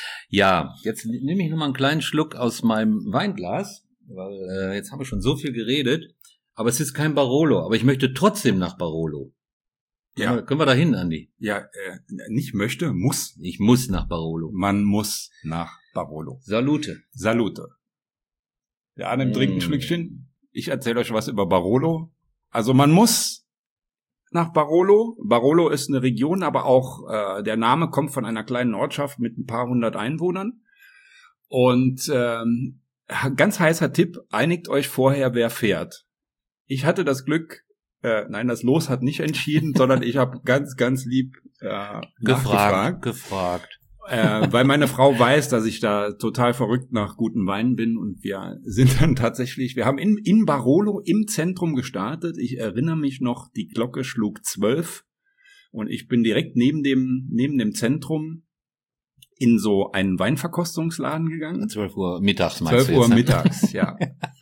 Ja, jetzt nehme ich noch mal einen kleinen Schluck aus meinem Weinglas, weil äh, jetzt haben wir schon so viel geredet. Aber es ist kein Barolo. Aber ich möchte trotzdem nach Barolo. Können, Ja, wir, können wir da hin, Andi? ja, äh, nicht möchte, muss. Ich muss nach Barolo. Man muss nach Barolo. Salute. Salute. Der Arnim Mm. trinkt ein Schlückchen. Ich erzähle euch was über Barolo. Also man muss nach Barolo. Barolo ist eine Region, aber auch äh, der Name kommt von einer kleinen Ortschaft mit ein paar hundert Einwohnern. Und ähm, ganz heißer Tipp, einigt euch vorher, wer fährt. Ich hatte das Glück, äh, nein, das Los hat nicht entschieden, sondern ich habe ganz, ganz lieb äh, nachgefragt. Gefragt. Gefragt. äh, weil meine Frau weiß, dass ich da total verrückt nach guten Weinen bin und wir sind dann tatsächlich, wir haben in, in Barolo im Zentrum gestartet. Ich erinnere mich noch, die Glocke schlug zwölf und ich bin direkt neben dem, neben dem Zentrum in so einen Weinverkostungsladen gegangen. zwölf Uhr mittags meinst zwölf du Uhr jetzt, ne? mittags, ja.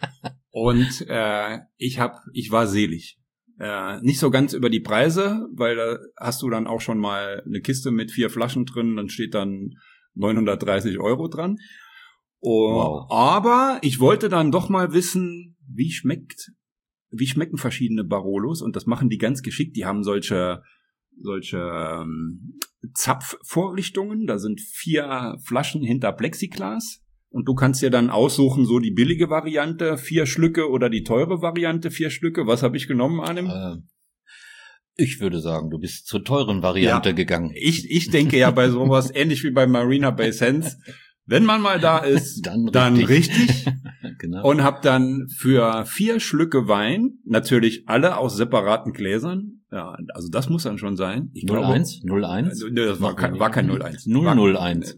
Und äh, ich hab, ich war selig. Äh, nicht so ganz über die Preise, weil da hast du dann auch schon mal eine Kiste mit vier Flaschen drin, dann steht dann neunhundertdreißig Euro dran. Oh, Wow. Aber ich wollte dann doch mal wissen, wie schmeckt, wie schmecken verschiedene Barolos, und das machen die ganz geschickt. Die haben solche solche ähm, Zapfvorrichtungen. Da sind vier Flaschen hinter Plexiglas. Und du kannst dir dann aussuchen, so die billige Variante, vier Schlücke, oder die teure Variante, vier Schlücke. Was habe ich genommen, Arnim? Äh, ich würde sagen, du bist zur teuren Variante Ja. gegangen. Ich, ich denke ja bei sowas, ähnlich wie bei Marina Bay Sands, wenn man mal da ist, Dann dann richtig. richtig. Genau. Und habe dann für vier Schlücke Wein, natürlich alle aus separaten Gläsern, ja, also das muss dann schon sein. Ich null glaube, eins? null eins? Äh, nee, das war kein, war kein null eins. null null eins.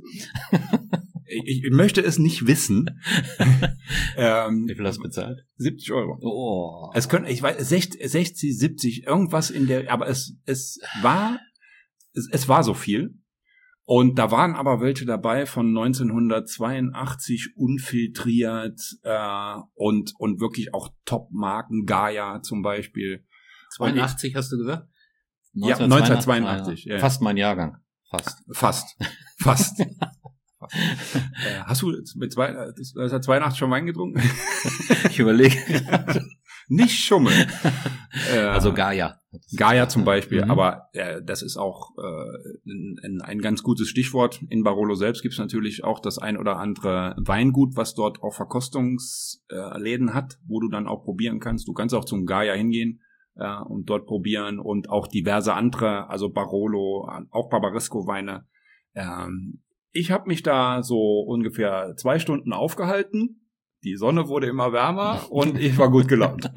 Ich, ich möchte es nicht wissen. ähm, Wie viel hast du bezahlt? siebzig Euro. Oh. Es können, ich weiß, sechzig, sechzig, siebzig, irgendwas in der, aber es, es war, es, es war so viel. Und da waren aber welche dabei von neunzehnhundertzweiundachtzig, unfiltriert, äh, und, und wirklich auch Top-Marken, Gaia zum Beispiel. zweiundachtzig hast du gesagt? Ja, neunzehnhundertzweiundachtzig, ja, ja. Fast mein Jahrgang. Fast. Fast. Fast. Fast. Äh, hast du mit zwei, neunzehnhundertzweiundachtzig schon Wein getrunken? Ich überlege. Nicht schummeln. äh, Also Gaia. Gaia zum Beispiel, mhm. aber äh, das ist auch äh, ein, ein ganz gutes Stichwort. In Barolo selbst gibt es natürlich auch das ein oder andere Weingut, was dort auch Verkostungsläden äh, hat, wo du dann auch probieren kannst. Du kannst auch zum Gaia hingehen äh, und dort probieren und auch diverse andere, also Barolo, auch Barbaresco-Weine. Ähm, ich habe mich da so ungefähr zwei Stunden aufgehalten. Die Sonne wurde immer wärmer und ich war gut gelaunt.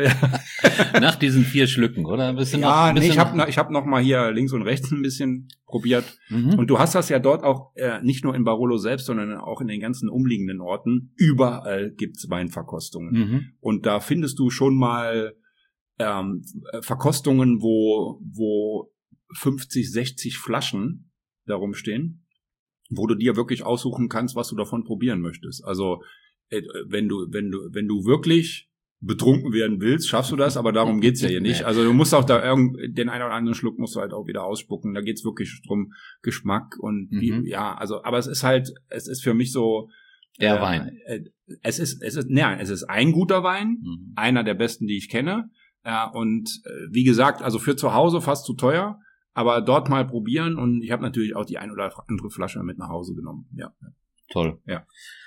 Nach diesen vier Schlücken, oder? Ein bisschen ja, noch, ein bisschen nee, ich habe noch, ich hab noch mal hier links und rechts ein bisschen probiert. Mhm. Und du hast das ja dort auch äh, nicht nur in Barolo selbst, sondern auch in den ganzen umliegenden Orten. Überall gibt's Weinverkostungen. Mhm. Und da findest du schon mal ähm, Verkostungen, wo, wo fünfzig, sechzig Flaschen darum stehen, wo du dir wirklich aussuchen kannst, was du davon probieren möchtest. Also wenn du, wenn du, wenn du wirklich betrunken werden willst, schaffst du das, aber darum geht's ja hier nicht. Also du musst auch da irgend, den einen oder anderen Schluck musst du halt auch wieder ausspucken. Da geht's wirklich drum Geschmack und wie, Mhm. ja, also, aber es ist halt, es ist für mich so, Der äh, Wein. Äh, es ist, es ist, nein, es ist ein guter Wein, Mhm. einer der besten, die ich kenne. Ja, und äh, wie gesagt, also für zu Hause fast zu teuer, aber dort mal probieren und ich habe natürlich auch die ein oder andere Flasche mit nach Hause genommen. Ja. Toll. Ja.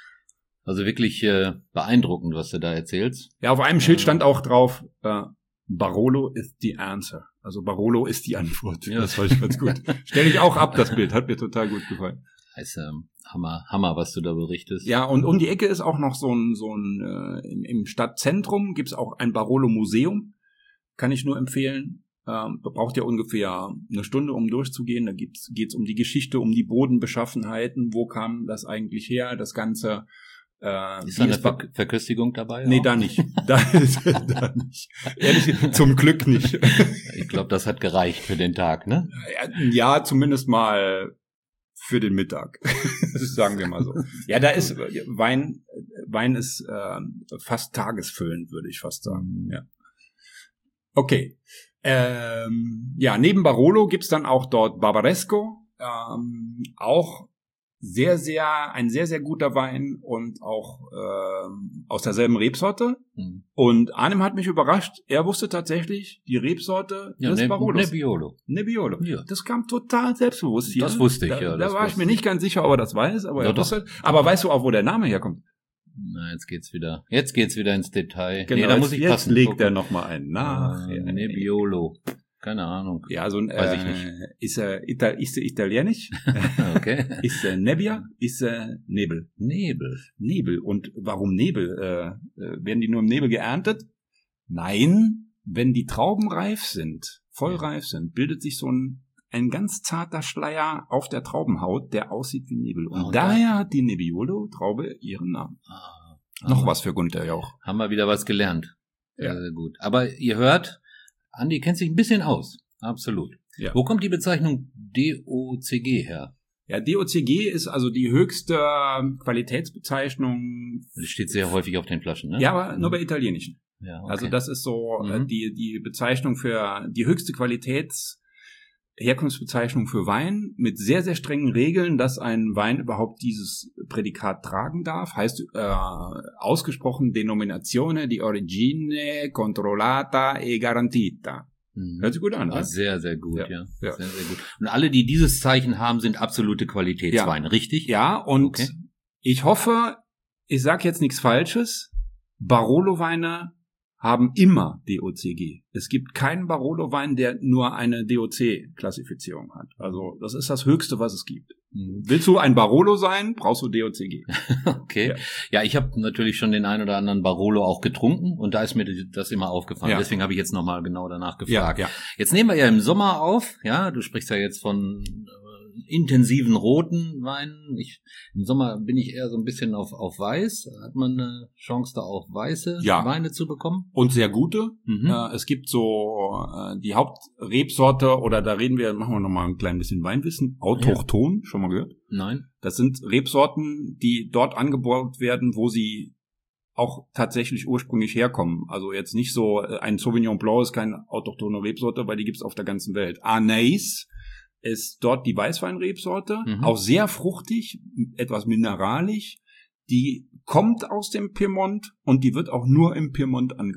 Also wirklich äh, beeindruckend, was du da erzählst. Ja, auf einem Schild stand auch drauf, äh, Barolo is the answer. Also Barolo ist die Antwort. Ja. Das fand ich ganz gut. Stell ich auch ab, das Bild. Hat mir total gut gefallen. Heißt ähm, Hammer, Hammer, was du da berichtest. Ja, und um die Ecke ist auch noch so ein, so ein äh, im, im Stadtzentrum gibt's auch ein Barolo-Museum. Kann ich nur empfehlen. Ähm, braucht ja ungefähr eine Stunde, um durchzugehen. Da geht's, geht's um die Geschichte, um die Bodenbeschaffenheiten. Wo kam das eigentlich her, das Ganze? Äh, ist da eine Ver Verköstigung dabei? Nee, auch? da nicht. Da, da nicht. Ehrlich, zum Glück nicht. Ich glaube, das hat gereicht für den Tag, ne? Ja, zumindest mal für den Mittag. Sagen wir mal so. Ja, da ist Wein, Wein ist äh, fast tagesfüllend, würde ich fast sagen. Ja. Okay. Ähm, ja, neben Barolo gibt's dann auch dort Barbaresco. Ähm, auch sehr, sehr, ein sehr, sehr guter Wein und auch ähm, aus derselben Rebsorte. Mhm. Und Arnim hat mich überrascht. Er wusste tatsächlich die Rebsorte ja, des ne, Barolos. Nebbiolo. Nebbiolo. Ja. Das kam total selbstbewusst hier. Das wusste ich, da, ja. Da war ich mir nicht ganz sicher, ob er das weiß, aber ja, er wusste. Aber weißt du auch, wo der Name herkommt? Na, jetzt geht's wieder. Jetzt geht's wieder ins Detail. Genau, nee, da jetzt, muss ich jetzt passen. legt gucken. er nochmal einen nach. Äh, Nebbiolo. Keine Ahnung. Ja, so ein, Weiß äh, ich nicht. Ist er, Ital ist er italienisch? Okay. Ist er Nebbia? Ist er Nebel? Nebel. Nebel. Und warum Nebel? Äh, äh, werden die nur im Nebel geerntet? Nein, wenn die Trauben reif sind, voll Ja. reif sind, bildet sich so ein, ein ganz zarter Schleier auf der Traubenhaut, der aussieht wie Nebel. Und Oh, daher hat die Nebbiolo-Traube ihren Namen. Ah, Noch aber was für Gunther Jauch. Haben wir wieder was gelernt. Ja. Sehr, sehr gut. Aber ihr hört, Andi kennt sich ein bisschen aus. Absolut. Ja. Wo kommt die Bezeichnung D O C G her? Ja, D O C G ist also die höchste Qualitätsbezeichnung. Das steht sehr häufig auf den Flaschen, ne? Ja, aber nur bei italienischen. Ja, okay. Also das ist so äh, Mhm. die die Bezeichnung für die höchste Qualitäts Herkunftsbezeichnung für Wein mit sehr, sehr strengen Regeln, dass ein Wein überhaupt dieses Prädikat tragen darf. Heißt äh, ausgesprochen Denominazione di origine controllata e garantita. Mhm. Hört sich gut an, Ah, ne? sehr, sehr gut, ja. Ja, ja. Sehr, sehr gut. Und alle, die dieses Zeichen haben, sind absolute Qualitätsweine, richtig? Ja, und Okay. ich hoffe, ich sage jetzt nichts Falsches, Barolo-Weine haben immer D O C G. Es gibt keinen Barolo-Wein, der nur eine D O C-Klassifizierung hat. Also das ist das Höchste, was es gibt. Mhm. Willst du ein Barolo sein, brauchst du D O C G. Okay. Ja. Ja, ich habe natürlich schon den einen oder anderen Barolo auch getrunken und da ist mir das immer aufgefallen. Ja. Deswegen habe ich jetzt nochmal genau danach gefragt. ja. Jetzt nehmen wir ja im Sommer auf, ja, du sprichst ja jetzt von äh, intensiven roten Weinen. Ich, im Sommer bin ich eher so ein bisschen auf, auf weiß. Hat man eine Chance, da auch weiße Ja. Weine zu bekommen? Und sehr gute. Mhm. Äh, es gibt so äh, die Hauptrebsorte, oder da reden wir, machen wir nochmal ein klein bisschen Weinwissen. Autochton, schon mal gehört? Nein? Das sind Rebsorten, die dort angebaut werden, wo sie auch tatsächlich ursprünglich herkommen. Also jetzt nicht so, äh, ein Sauvignon Blanc ist keine autochtone Rebsorte, weil die gibt's auf der ganzen Welt. Anais ist dort die Weißweinrebsorte, Mhm. auch sehr fruchtig, etwas mineralisch. Die kommt aus dem Piemont und die wird auch nur im Piemont angebaut.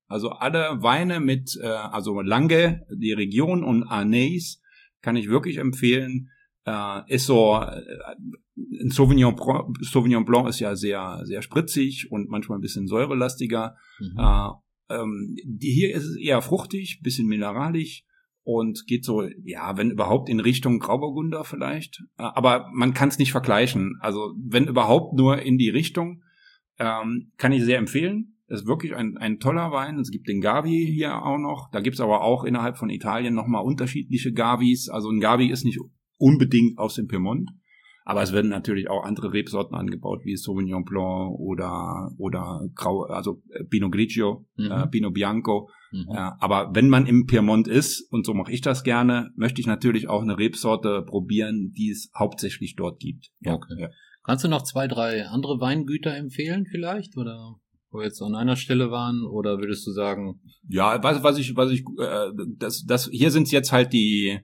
Also alle Weine mit, äh, also Lange, die Region und Anais kann ich wirklich empfehlen. Äh, ist so, äh, ein Sauvignon, Sauvignon Blanc ist ja sehr, sehr spritzig und manchmal ein bisschen säurelastiger. Mhm. Äh, ähm, die hier ist es eher fruchtig, bisschen mineralisch und geht so, ja, wenn überhaupt in Richtung Grauburgunder vielleicht. Äh, aber man kann es nicht vergleichen. Also wenn überhaupt nur in die Richtung, ähm, kann ich sehr empfehlen. Das ist wirklich ein, ein toller Wein. Es gibt den Gavi hier auch noch. Da gibt's aber auch innerhalb von Italien nochmal unterschiedliche Gavis. Also ein Gavi ist nicht unbedingt aus dem Piemont. Aber es werden natürlich auch andere Rebsorten angebaut, wie Sauvignon Blanc oder oder Grau, also Pinot Grigio, mhm. äh, Pinot Bianco. Mhm. Äh, aber wenn man im Piemont ist, und so mache ich das gerne, möchte ich natürlich auch eine Rebsorte probieren, die es hauptsächlich dort gibt. Ja. Okay. Ja. Kannst du noch zwei, drei andere Weingüter empfehlen vielleicht? Oder wo wir jetzt an einer Stelle waren? Oder würdest du sagen? Ja, was, was ich, was ich, äh, das, das, hier sind es jetzt halt die,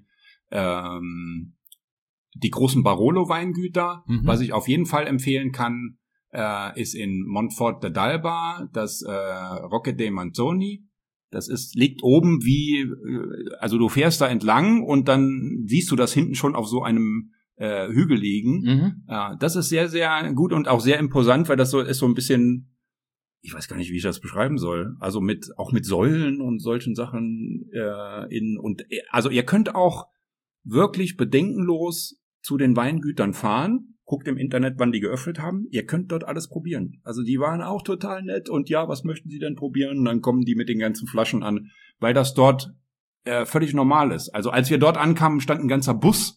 ähm, die großen Barolo-Weingüter. Mhm. Was ich auf jeden Fall empfehlen kann, äh, ist in Montfort de Dalba das äh, Rocche dei Manzoni. Das ist, liegt oben wie, also du fährst da entlang und dann siehst du das hinten schon auf so einem äh, Hügel liegen. Mhm. Äh, das ist sehr, sehr gut und auch sehr imposant, weil das so ist so ein bisschen, ich weiß gar nicht, wie ich das beschreiben soll. Also mit, auch mit Säulen und solchen Sachen äh, in, und, also ihr könnt auch wirklich bedenkenlos zu den Weingütern fahren, guckt im Internet, wann die geöffnet haben. Ihr könnt dort alles probieren. Also die waren auch total nett und ja, was möchten Sie denn probieren? Und dann kommen die mit den ganzen Flaschen an, weil das dort äh, völlig normal ist. Also als wir dort ankamen, stand ein ganzer Bus.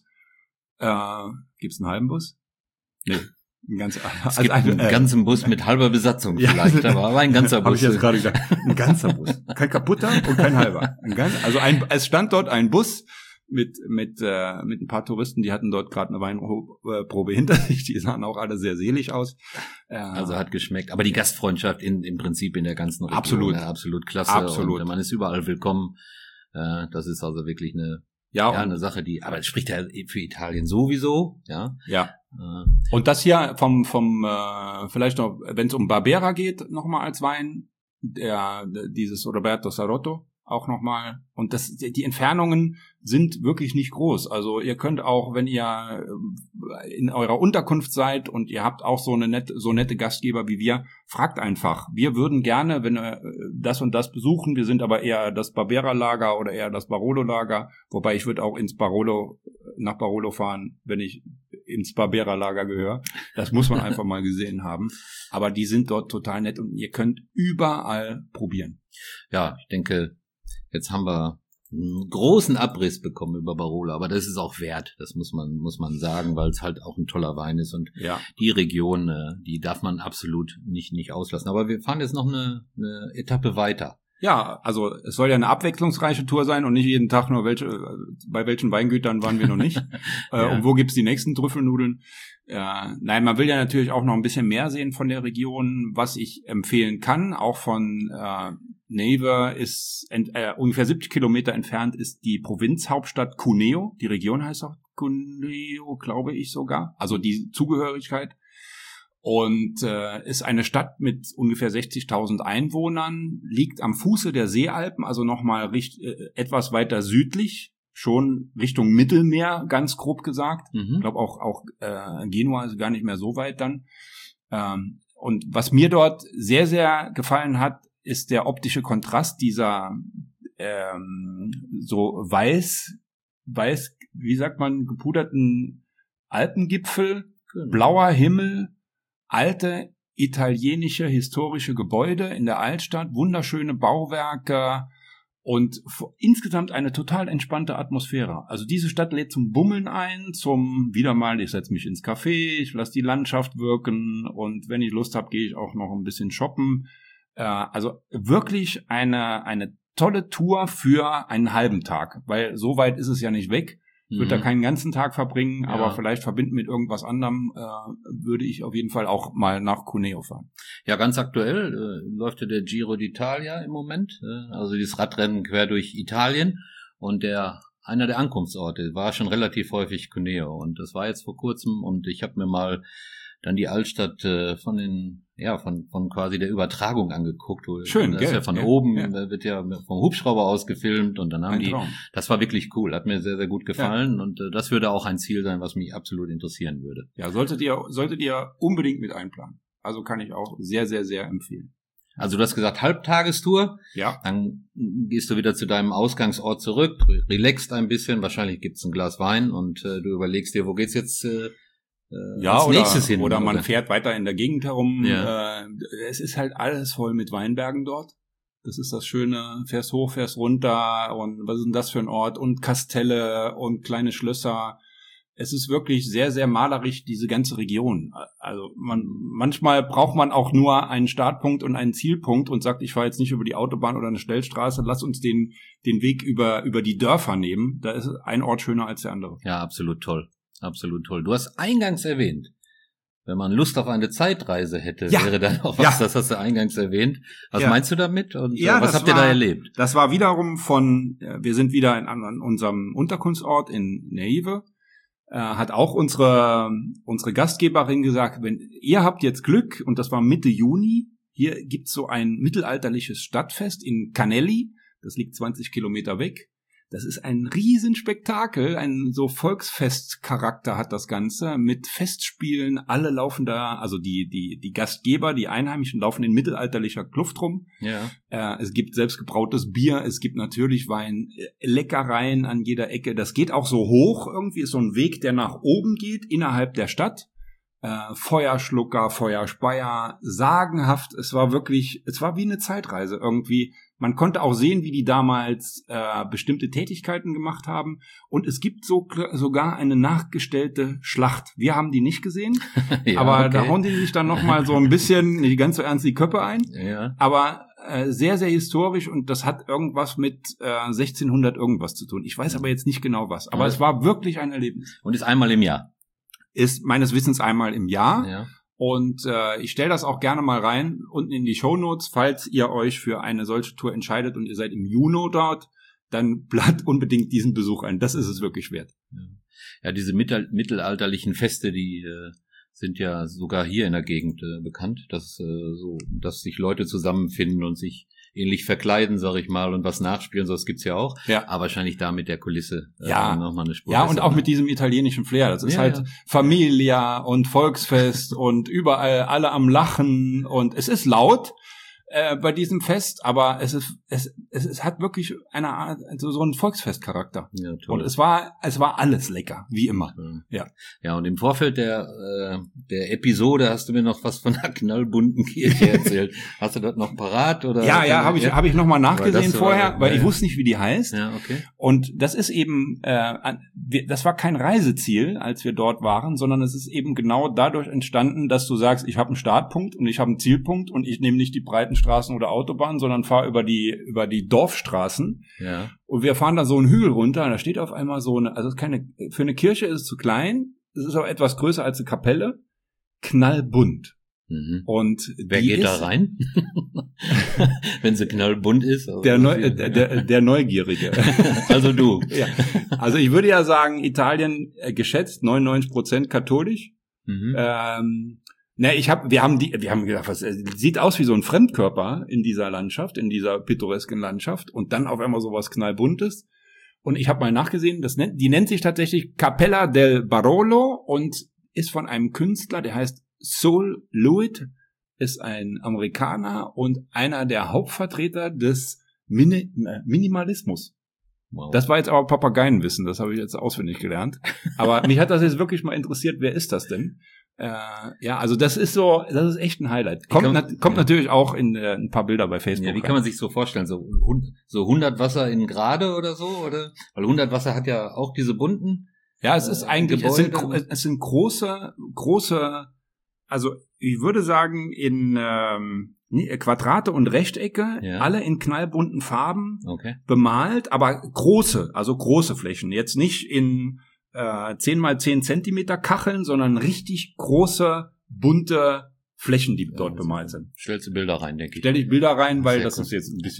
Äh, gibt's einen halben Bus? Nee. Ein ganz, es also gibt einen äh, ganzen Bus mit halber Besatzung vielleicht, ja, aber ein ganzer Bus. Habe ich jetzt gerade gesagt. Ein ganzer Bus. Kein kaputter und kein halber. Ein ganz, also ein, es stand dort ein Bus mit mit äh, mit ein paar Touristen, die hatten dort gerade eine Weinprobe hinter sich, die sahen auch alle sehr selig aus. Äh, also hat geschmeckt, aber die Gastfreundschaft in, im Prinzip in der ganzen Region, absolut, ja, absolut klasse. Absolut. Und man ist überall willkommen. Äh, das ist also wirklich eine ja, ja eine Sache, die, aber es spricht ja für Italien sowieso, ja. Ja. Äh, und das hier vom vom äh, vielleicht noch, wenn es um Barbera geht, nochmal als Wein, der dieses Roberto Sarotto auch nochmal. Und das, die Entfernungen sind wirklich nicht groß. Also ihr könnt auch, wenn ihr in eurer Unterkunft seid und ihr habt auch so eine nette, so nette Gastgeber wie wir, fragt einfach. Wir würden gerne, wenn wir das und das besuchen, wir sind aber eher das Barbera-Lager oder eher das Barolo-Lager, wobei ich würde auch ins Barolo, nach Barolo fahren, wenn ich ins Barbera-Lager gehöre. Das muss man einfach mal gesehen haben. Aber die sind dort total nett und ihr könnt überall probieren. Ja, ich denke, jetzt haben wir einen großen Abriss bekommen über Barolo, aber das ist auch wert, das muss man muss man sagen, weil es halt auch ein toller Wein ist und ja. Die Region, die darf man absolut nicht nicht auslassen. Aber wir fahren jetzt noch eine, eine Etappe weiter. Ja, also es soll ja eine abwechslungsreiche Tour sein und nicht jeden Tag nur welche, bei welchen Weingütern waren wir noch nicht ja. äh, und wo gibt's die nächsten Trüffelnudeln. Äh, nein, man will ja natürlich auch noch ein bisschen mehr sehen von der Region, was ich empfehlen kann, auch von äh, Neiva ist ent, äh, ungefähr siebzig Kilometer entfernt ist die Provinzhauptstadt Cuneo, die Region heißt auch Cuneo, glaube ich sogar, also die Zugehörigkeit. Und äh, ist eine Stadt mit ungefähr sechzigtausend Einwohnern, liegt am Fuße der Seealpen, also nochmal richt, äh, etwas weiter südlich, schon Richtung Mittelmeer, ganz grob gesagt. Mhm. Ich glaube auch auch äh, Genua ist gar nicht mehr so weit dann. Ähm, und was mir dort sehr, sehr gefallen hat, ist der optische Kontrast dieser ähm, so weiß, weiß, wie sagt man, gepuderten Alpengipfel, genau. Blauer Himmel, alte italienische historische Gebäude in der Altstadt, wunderschöne Bauwerke und insgesamt eine total entspannte Atmosphäre. Also diese Stadt lädt zum Bummeln ein, zum wieder mal, ich setze mich ins Café, ich lasse die Landschaft wirken und wenn ich Lust habe, gehe ich auch noch ein bisschen shoppen. Äh, also wirklich eine eine tolle Tour für einen halben Tag, weil so weit ist es ja nicht weg. Ich würde mhm. da keinen ganzen Tag verbringen, ja. aber vielleicht verbinden mit irgendwas anderem, äh, würde ich auf jeden Fall auch mal nach Cuneo fahren. Ja, ganz aktuell äh, läuft ja der Giro d'Italia im Moment, äh, also dieses Radrennen quer durch Italien und der einer der Ankunftsorte war schon relativ häufig Cuneo und das war jetzt vor kurzem und ich habe mir mal dann die Altstadt äh, von den, ja, von von quasi der Übertragung angeguckt. Schön, das gell? ist ja von ja, oben, ja. wird ja vom Hubschrauber aus gefilmt und dann haben Ein die, Traum. das war wirklich cool, hat mir sehr, sehr gut gefallen ja. und äh, das würde auch ein Ziel sein, was mich absolut interessieren würde. Ja, solltet ihr, solltet ihr unbedingt mit einplanen. Also kann ich auch sehr, sehr, sehr empfehlen. Also du hast gesagt Halbtagestour, ja. Dann gehst du wieder zu deinem Ausgangsort zurück, relaxst ein bisschen, wahrscheinlich gibt's ein Glas Wein und äh, du überlegst dir, wo geht's jetzt äh, ja, als oder, nächstes hin? Oder man oder? fährt weiter in der Gegend herum. Ja. Äh, es ist halt alles voll mit Weinbergen dort. Das ist das Schöne, fährst hoch, fährst runter und was ist denn das für ein Ort? Und Kastelle und kleine Schlösser. Es ist wirklich sehr, sehr malerisch, diese ganze Region. Also man, manchmal braucht man auch nur einen Startpunkt und einen Zielpunkt und sagt, ich fahre jetzt nicht über die Autobahn oder eine Schnellstraße, lass uns den, den Weg über, über die Dörfer nehmen. Da ist ein Ort schöner als der andere. Ja, absolut toll. Absolut toll. Du hast eingangs erwähnt, wenn man Lust auf eine Zeitreise hätte, ja. wäre dann auch was, ja. das hast du eingangs erwähnt. Was ja. meinst du damit und ja, was habt ihr war, da erlebt? Das war wiederum von, wir sind wieder in, an unserem Unterkunftsort in Neive. Äh, hat auch unsere unsere Gastgeberin gesagt, wenn ihr habt jetzt Glück, und das war Mitte Juni, hier gibt's so ein mittelalterliches Stadtfest in Canelli, das liegt zwanzig Kilometer weg. Das ist ein Riesenspektakel, ein so Volksfestcharakter hat das Ganze, mit Festspielen, alle laufen da, also die die die Gastgeber, die Einheimischen laufen in mittelalterlicher Kluft rum. Ja. Äh, es gibt selbstgebrautes Bier, es gibt natürlich Wein, äh, Leckereien an jeder Ecke. Das geht auch so hoch, irgendwie ist so ein Weg, der nach oben geht, innerhalb der Stadt. Äh, Feuerschlucker, Feuerspeier, sagenhaft, es war wirklich, es war wie eine Zeitreise irgendwie. Man konnte auch sehen, wie die damals äh, bestimmte Tätigkeiten gemacht haben. Und es gibt so, sogar eine nachgestellte Schlacht. Wir haben die nicht gesehen, ja, aber okay. Da hauen die sich dann nochmal so ein bisschen, nicht ganz so ernst, die Köpfe ein. Ja. Aber äh, sehr, sehr historisch und das hat irgendwas mit äh, sechzehnhundert irgendwas zu tun. Ich weiß aber jetzt nicht genau was. Aber ja. Es war wirklich ein Erlebnis. Und ist einmal im Jahr? Ist meines Wissens einmal im Jahr. Ja. Und äh, ich stelle das auch gerne mal rein unten in die Shownotes, falls ihr euch für eine solche Tour entscheidet und ihr seid im Juni dort, dann plant unbedingt diesen Besuch ein. Das ist es wirklich wert. Ja, ja diese mittel- mittelalterlichen Feste, die äh, sind ja sogar hier in der Gegend äh, bekannt, dass äh, so, dass sich Leute zusammenfinden und sich ähnlich verkleiden, sag ich mal, und was nachspielen, so das gibt's ja auch. Ja. Aber wahrscheinlich da mit der Kulisse äh, ja. nochmal eine Spur. Ja, und auch ne? mit diesem italienischen Flair. Das ist ja, halt ja. Familia und Volksfest und überall alle am Lachen und es ist laut äh, bei diesem Fest, aber es ist es es, es hat wirklich eine Art, also so einen Volksfestcharakter. Ja, toll. Und es war es war alles lecker, wie immer. Ja. Ja, und im Vorfeld der äh, der Episode hast du mir noch was von einer knallbunten Kirche erzählt. Hast du das noch parat oder? Ja, ja, habe ich habe ich noch mal nachgesehen das vorher, war, weil ja, ich wusste nicht, wie die heißt. Ja, okay. Und das ist eben äh, das war kein Reiseziel, als wir dort waren, sondern es ist eben genau dadurch entstanden, dass du sagst, ich habe einen Startpunkt und ich habe einen Zielpunkt und ich nehme nicht die breiten Straßen oder Autobahnen, sondern fahre über die über die Dorfstraßen. Ja. Und wir fahren da so einen Hügel runter und da steht auf einmal so eine, also es ist keine, für eine Kirche ist es zu klein, es ist aber etwas größer als eine Kapelle, knallbunt. Mhm. Und wer geht da rein? Wenn sie knallbunt ist? Also der, Neu, der, der, der Neugierige. Also du. Ja. Also ich würde ja sagen, Italien äh, geschätzt neunundneunzig Prozent katholisch. Mhm. Ähm, ne, ich habe, wir haben die, wir haben gedacht, was äh, sieht aus wie so ein Fremdkörper in dieser Landschaft, in dieser pittoresken Landschaft und dann auf einmal sowas knallbuntes. Und ich habe mal nachgesehen, das nennt, die nennt sich tatsächlich Cappella del Barolo und ist von einem Künstler, der heißt Sol Lewitt, ist ein Amerikaner und einer der Hauptvertreter des Mini- Minimalismus. Wow. Das war jetzt aber Papageienwissen, das habe ich jetzt auswendig gelernt. Aber mich hat das jetzt wirklich mal interessiert, wer ist das denn? Äh, ja, also das ist so, das ist echt ein Highlight. Kommt, kann, nat- kommt ja. natürlich auch in äh, ein paar Bilder bei Facebook. Ja, wie kann man sich so vorstellen? So, so hundert Wasser in Grade oder so? Oder? Weil hundert Wasser hat ja auch diese bunten. Ja, es ist äh, eigentlich, es sind, Gebäude. es sind große, große, also ich würde sagen in ähm, Quadrate und Rechtecke, ja. alle in knallbunten Farben Okay. bemalt, aber große, also große Flächen. Jetzt nicht in äh, zehn mal zehn Zentimeter Kacheln, sondern richtig große, bunte Flächen, die Ja, dort bemalt sind. Stellst du Bilder rein, denke ich. Stell ich Bilder rein, weil Sehr das cool. ist jetzt ein bisschen,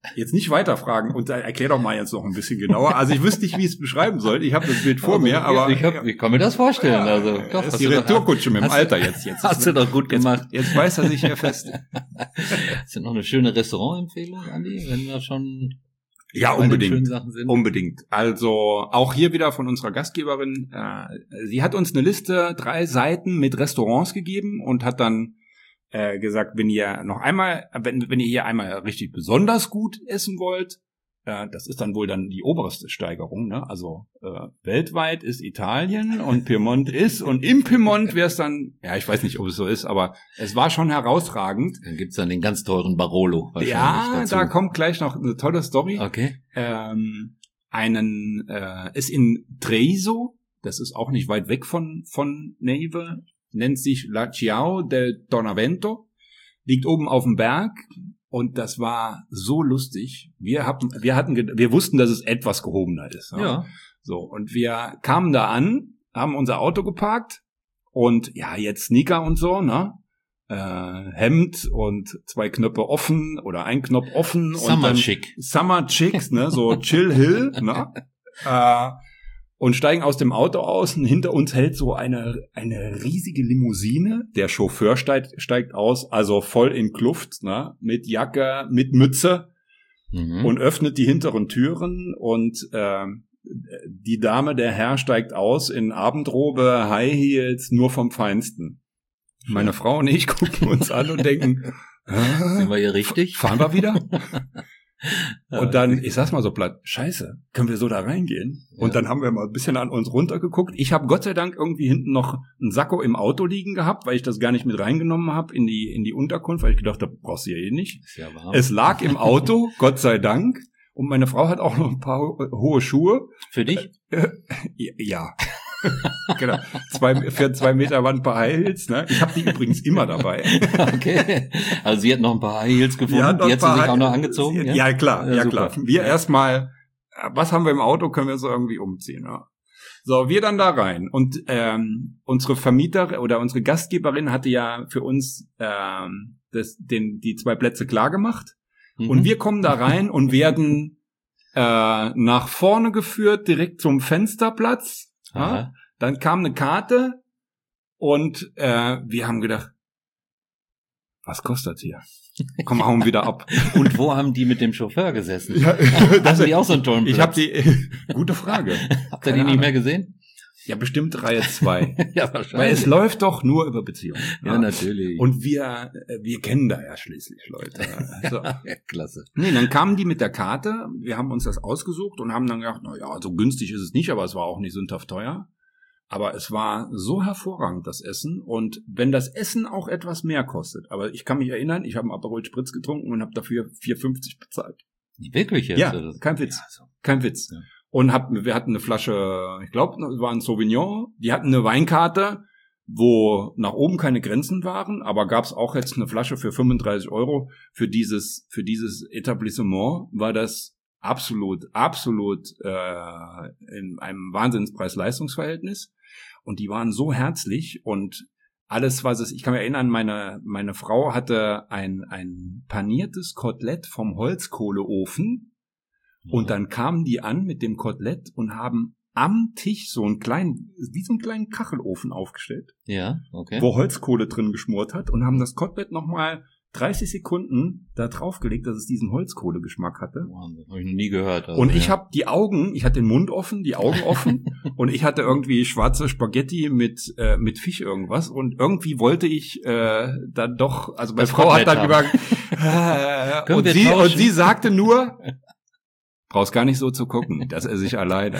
jetzt nicht weiterfragen und erklär doch mal jetzt noch ein bisschen genauer. Also ich wüsste nicht, wie ich es beschreiben soll. Ich habe das Bild vor also, mir, aber ich, hab, ich kann mir das vorstellen. Ja, also doch, das ist die Retourkutsche mit dem Alter jetzt. jetzt hast du doch gut gemacht. Jetzt, jetzt weiß er sich hier fest. Hast du noch eine schöne Restaurantempfehlung, Andi, wenn wir schon ja bei den unbedingt schönen Sachen sind? Unbedingt. Also auch hier wieder von unserer Gastgeberin. Äh, sie hat uns eine Liste, drei Seiten mit Restaurants gegeben und hat dann äh, gesagt, wenn ihr noch einmal, wenn, wenn ihr hier einmal richtig besonders gut essen wollt, äh, das ist dann wohl dann die oberste Steigerung, ne? Also äh, weltweit ist Italien und Piemont ist und im Piemont wäre es dann, ja, ich weiß nicht, ob es so ist, aber es war schon herausragend. Dann gibt's dann den ganz teuren Barolo wahrscheinlich Ja, dazu. Da kommt gleich noch eine tolle Story. Okay. Ähm, einen äh, ist in Treviso, das ist auch nicht weit weg von von Neive, nennt sich La Ciao del Donavento, liegt oben auf dem Berg und das war so lustig. Wir hatten, wir hatten, wir wussten, dass es etwas gehobener ist. Ja. Ja. So und wir kamen da an, haben unser Auto geparkt und ja jetzt Sneaker und so, ne? Äh, Hemd und zwei Knöpfe offen oder ein Knopf offen Summer und dann Chic. Summer Chicks, ne? So Chill Hill, ne? Äh, und steigen aus dem Auto aus und hinter uns hält so eine eine riesige Limousine. Der Chauffeur steigt, steigt aus, also voll in Kluft, ne? Mit Jacke, mit Mütze Mhm. und öffnet die hinteren Türen und äh, die Dame, der Herr steigt aus in Abendrobe, High Heels, nur vom Feinsten. Meine Frau und ich gucken uns an und denken, Sind wir hier richtig? fahren wir wieder? Und dann, ich sag's mal so platt, scheiße, können wir so da reingehen? Und Ja. dann haben wir mal ein bisschen an uns runtergeguckt. Ich habe Gott sei Dank irgendwie hinten noch einen Sakko im Auto liegen gehabt, weil ich das gar nicht mit reingenommen habe in die in die Unterkunft, weil ich gedacht habe, brauchst du ja eh nicht. Ist ja warm. Es lag im Auto, Gott sei Dank. Und meine Frau hat auch noch ein paar ho- hohe Schuhe. Für dich? Ja. Genau. Zwei, für zwei Meter waren ein paar High Heels, ne? Ich habe die übrigens immer dabei. Okay. Also sie hat noch ein paar High Heels gefunden. Die hat noch Die ein hat sie paar sich auch noch High- angezogen. Ja, Ja, ja klar, Ja, ja super. klar. Wir Ja. erstmal, was haben wir im Auto, können wir so irgendwie umziehen. Ja. So, wir dann da rein. Und ähm, unsere Vermieter oder unsere Gastgeberin hatte ja für uns ähm, das, den, die zwei Plätze klar gemacht. Mhm. Und wir kommen da rein und werden äh, nach vorne geführt, direkt zum Fensterplatz. Ja. Aha. Dann kam eine Karte und äh, wir haben gedacht, was kostet hier? Komm, hauen wieder ab. Und wo haben die mit dem Chauffeur gesessen? Ja, Hatten die auch so einen tollen Platz? ich habe die, gute Frage. Habt ihr die Keine nicht Ahnung. mehr gesehen? Ja, bestimmt Reihe zwei. Ja, Weil es läuft doch nur über Beziehungen. Ja, natürlich. Und wir, äh, wir kennen da ja schließlich Leute. So. ja, klasse. Nee, dann kamen die mit der Karte, wir haben uns das ausgesucht und haben dann gedacht, na ja, so günstig ist es nicht, aber es war auch nicht sündhaft teuer. Aber es war so hervorragend, das Essen. Und wenn das Essen auch etwas mehr kostet, aber ich kann mich erinnern, ich habe einen Aperol Spritz getrunken und habe dafür vier fünfzig bezahlt. Wirklich jetzt? Ja, oder? kein Witz. Ja, so. Kein Witz. Ja. Und hab, wir hatten eine Flasche, ich glaube, es war ein Sauvignon. Die hatten eine Weinkarte, wo nach oben keine Grenzen waren, aber gab es auch jetzt eine Flasche für fünfunddreißig Euro. Für dieses, für dieses Etablissement war das absolut, absolut äh, in einem Wahnsinnspreis-Leistungsverhältnis. Und die waren so herzlich und alles, was es, ich kann mich erinnern, meine, meine Frau hatte ein, ein paniertes Kotelett vom Holzkohleofen. Und dann kamen die an mit dem Kotelett und haben am Tisch so einen kleinen, wie so einen kleinen Kachelofen aufgestellt, Ja, okay. wo Holzkohle drin geschmort hat und haben das Kotelett nochmal dreißig Sekunden da draufgelegt, dass es diesen Holzkohlegeschmack hatte. Wahnsinn, hab ich noch nie gehört. Also, Und ich ja. habe die Augen, ich hatte den Mund offen, die Augen offen und ich hatte irgendwie schwarze Spaghetti mit äh, mit Fisch irgendwas und irgendwie wollte ich äh, dann doch, also meine Das Frau hat Kotelett dann über haben. äh, Können und wir sie tauschen? und sie sagte nur, brauchst gar nicht so zu gucken, das esse ich alleine.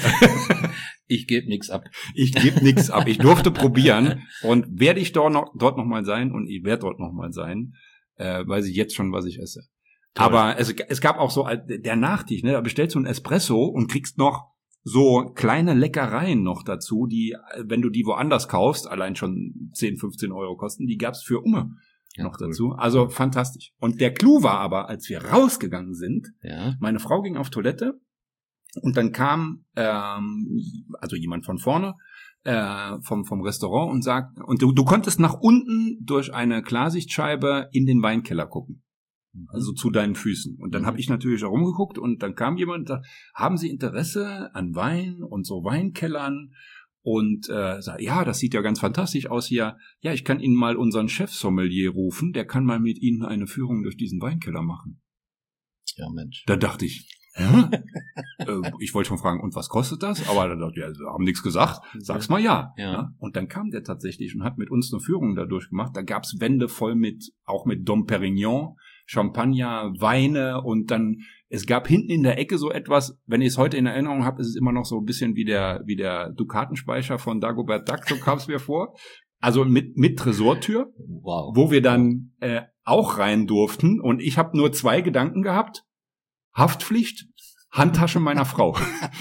Ich gebe nichts ab. Ich gebe nichts ab. Ich durfte probieren und werde ich dort noch dort noch mal sein und ich werde dort noch mal sein, äh, weiß ich jetzt schon, was ich esse. Toll. Aber es, es gab auch so der Nachtisch, ne? Da bestellst du ein Espresso und kriegst noch so kleine Leckereien noch dazu, die, wenn du die woanders kaufst, allein schon zehn, fünfzehn Euro kosten, die gab's für Umme Ja, noch cool. dazu. Also fantastisch. Und der Clou war aber, als wir rausgegangen sind, Ja. meine Frau ging auf Toilette und dann kam ähm, also jemand von vorne äh, vom vom Restaurant und sagt, und du, du konntest nach unten durch eine Klarsichtscheibe in den Weinkeller gucken. also zu deinen Füßen. Und dann Mhm. habe ich natürlich herumgeguckt und dann kam jemand und sagte, haben Sie Interesse an Wein und so Weinkellern? Und äh, sagt, ja, das sieht ja ganz fantastisch aus hier. Ja, ich kann Ihnen mal unseren Chefsommelier rufen, der kann mal mit Ihnen eine Führung durch diesen Weinkeller machen. Ja, Mensch. Da dachte ich, ja? äh, ich wollte schon fragen, und was kostet das? Aber da dachte ich, ja, sie haben nichts gesagt, sag's mal ja. Ja. Ja. Und dann kam der tatsächlich und hat mit uns eine Führung da durchgemacht. Da gab's Wände voll mit, auch mit Dom Perignon, Champagner, Weine und dann, es gab hinten in der Ecke so etwas, wenn ich es heute in Erinnerung habe, ist es immer noch so ein bisschen wie der, wie der Dukatenspeicher von Dagobert Duck, so kam es mir vor. Also mit, mit Tresortür, Wow. wo wir dann äh, auch rein durften und ich habe nur zwei Gedanken gehabt. Haftpflicht, Handtasche meiner Frau.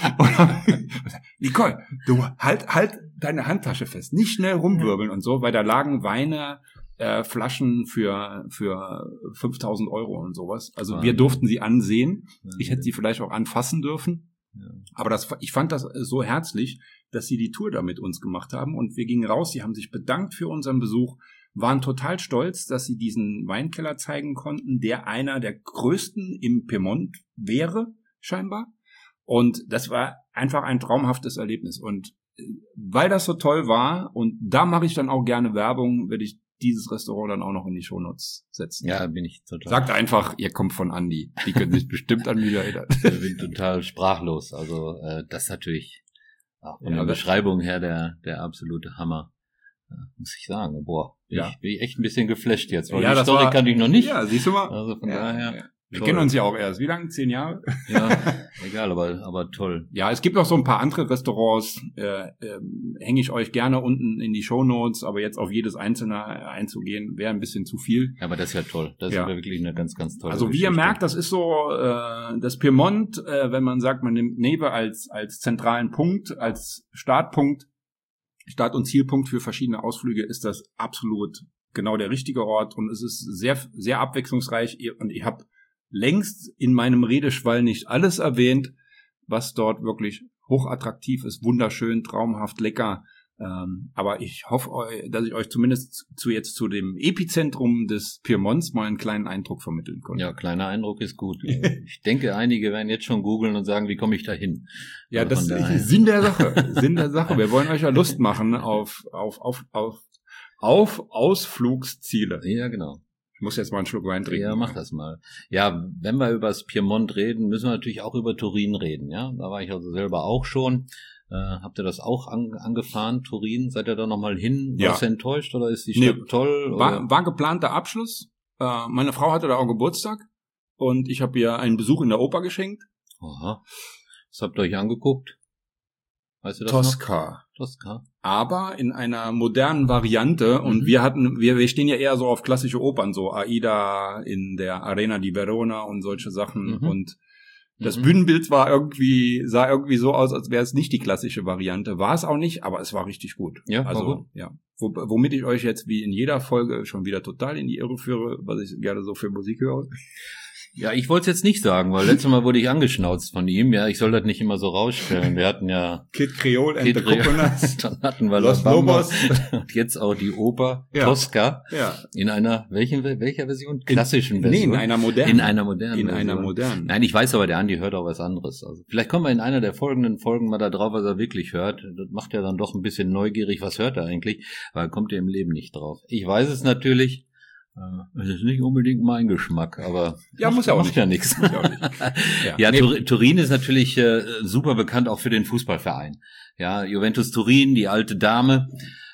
Nicole, du halt, halt deine Handtasche fest, nicht schnell rumwirbeln und so, weil da lagen Weine, äh, Flaschen für für fünftausend Euro und sowas. Also wir durften sie ansehen. Ich hätte sie vielleicht auch anfassen dürfen. Ja. Aber das, ich fand das so herzlich, dass sie die Tour da mit uns gemacht haben und wir gingen raus. Sie haben sich bedankt für unseren Besuch, waren total stolz, dass sie diesen Weinkeller zeigen konnten, der einer der größten im Piemont wäre, scheinbar. Und das war einfach ein traumhaftes Erlebnis. Und weil das so toll war, und da mache ich dann auch gerne Werbung, werde ich dieses Restaurant dann auch noch in die Shownotes setzen. Ja, bin ich total. Sagt einfach, ihr kommt von Andi. Die können sich bestimmt an mich erinnern. Ich bin total sprachlos. Also äh, das ist natürlich auch von Ja, der das- Beschreibung her der der absolute Hammer. Ja, muss ich sagen. Boah, bin, Ja. ich, bin ich echt ein bisschen geflasht jetzt, weil Ja, die das Story war- kannte ich noch nicht. Ja, siehst du mal. Also von Ja, daher, ja. Wir toll. kennen uns ja auch erst. Wie lange? Zehn Jahre? ja, egal, aber aber toll. Ja, es gibt noch so ein paar andere Restaurants, äh, ähm, hänge ich euch gerne unten in die Shownotes, aber jetzt auf jedes einzelne einzugehen, wäre ein bisschen zu viel. Ja, aber das ist ja toll. Das Ja. ist ja wirklich eine ganz, ganz tolle Also wie Geschichte. ihr merkt, das ist so äh, das Piemont, äh, wenn man sagt, man nimmt Neve als als zentralen Punkt, als Startpunkt, Start- und Zielpunkt für verschiedene Ausflüge, ist das absolut genau der richtige Ort und es ist sehr sehr abwechslungsreich und ich habe längst in meinem Redeschwall nicht alles erwähnt, was dort wirklich hochattraktiv ist, wunderschön, traumhaft, lecker. Ähm, aber ich hoffe, eu- dass ich euch zumindest zu jetzt zu dem Epizentrum des Piemonts mal einen kleinen Eindruck vermitteln konnte. Ja, kleiner Eindruck ist gut. Ich denke, einige werden jetzt schon googeln und sagen, wie komme ich da hin? Ja, Also das von daher. ist Sinn der Sache. Sinn der Sache. Wir wollen euch ja Lust machen auf, auf, auf, auf, auf Ausflugsziele. Ja, genau. Ich muss jetzt mal einen Schluck Wein trinken. Ja, mach das mal. Ja, wenn wir über das Piemont reden, müssen wir natürlich auch über Turin reden. Ja, da war ich also selber auch schon. Äh, habt ihr das auch an, angefahren, Turin? Seid ihr da nochmal hin? Ja. Warst du enttäuscht oder ist die Nee, Stadt toll? Oder? War, war geplanter Abschluss. Äh, meine Frau hatte da auch Geburtstag und ich habe ihr einen Besuch in der Oper geschenkt. Aha. Was habt ihr euch angeguckt? Weißt du das noch? Tosca. Tosca. Aber in einer modernen Variante und Mhm. wir hatten, wir, wir stehen ja eher so auf klassische Opern, so Aida in der Arena di Verona und solche Sachen Mhm. und das Mhm. Bühnenbild war irgendwie, sah irgendwie so aus, als wäre es nicht die klassische Variante. War es auch nicht, aber es war richtig gut. Ja, war also, gut. ja. Wo, womit ich euch jetzt wie in jeder Folge schon wieder total in die Irre führe, was ich gerne so für Musik höre. Ja, ich wollte es jetzt nicht sagen, weil letztes Mal wurde ich angeschnauzt von ihm. Ja, ich soll das nicht immer so rausstellen. Wir hatten ja Kid Creole and Kid the Creole. Coconuts. Dann hatten wir Los La Bamba Lobos. und jetzt auch die Oper Ja. Tosca Ja. in einer welchen welcher Version? Klassischen Nee, Version. in einer modernen. In einer modernen In Version. einer modernen. Nein, ich weiß aber, der Andi hört auch was anderes. Also vielleicht kommen wir in einer der folgenden Folgen mal da drauf, was er wirklich hört. Das macht ja dann doch ein bisschen neugierig, was hört er eigentlich, weil kommt er im Leben nicht drauf. Ich weiß es natürlich, äh, es ist nicht unbedingt mein Geschmack, aber Ja, muss ja auch macht nicht. ja nichts. Muss ja auch nicht. Ja, Ja, nee, Tur- Turin ist natürlich äh, super bekannt auch für den Fußballverein. Ja, Juventus Turin, die alte Dame.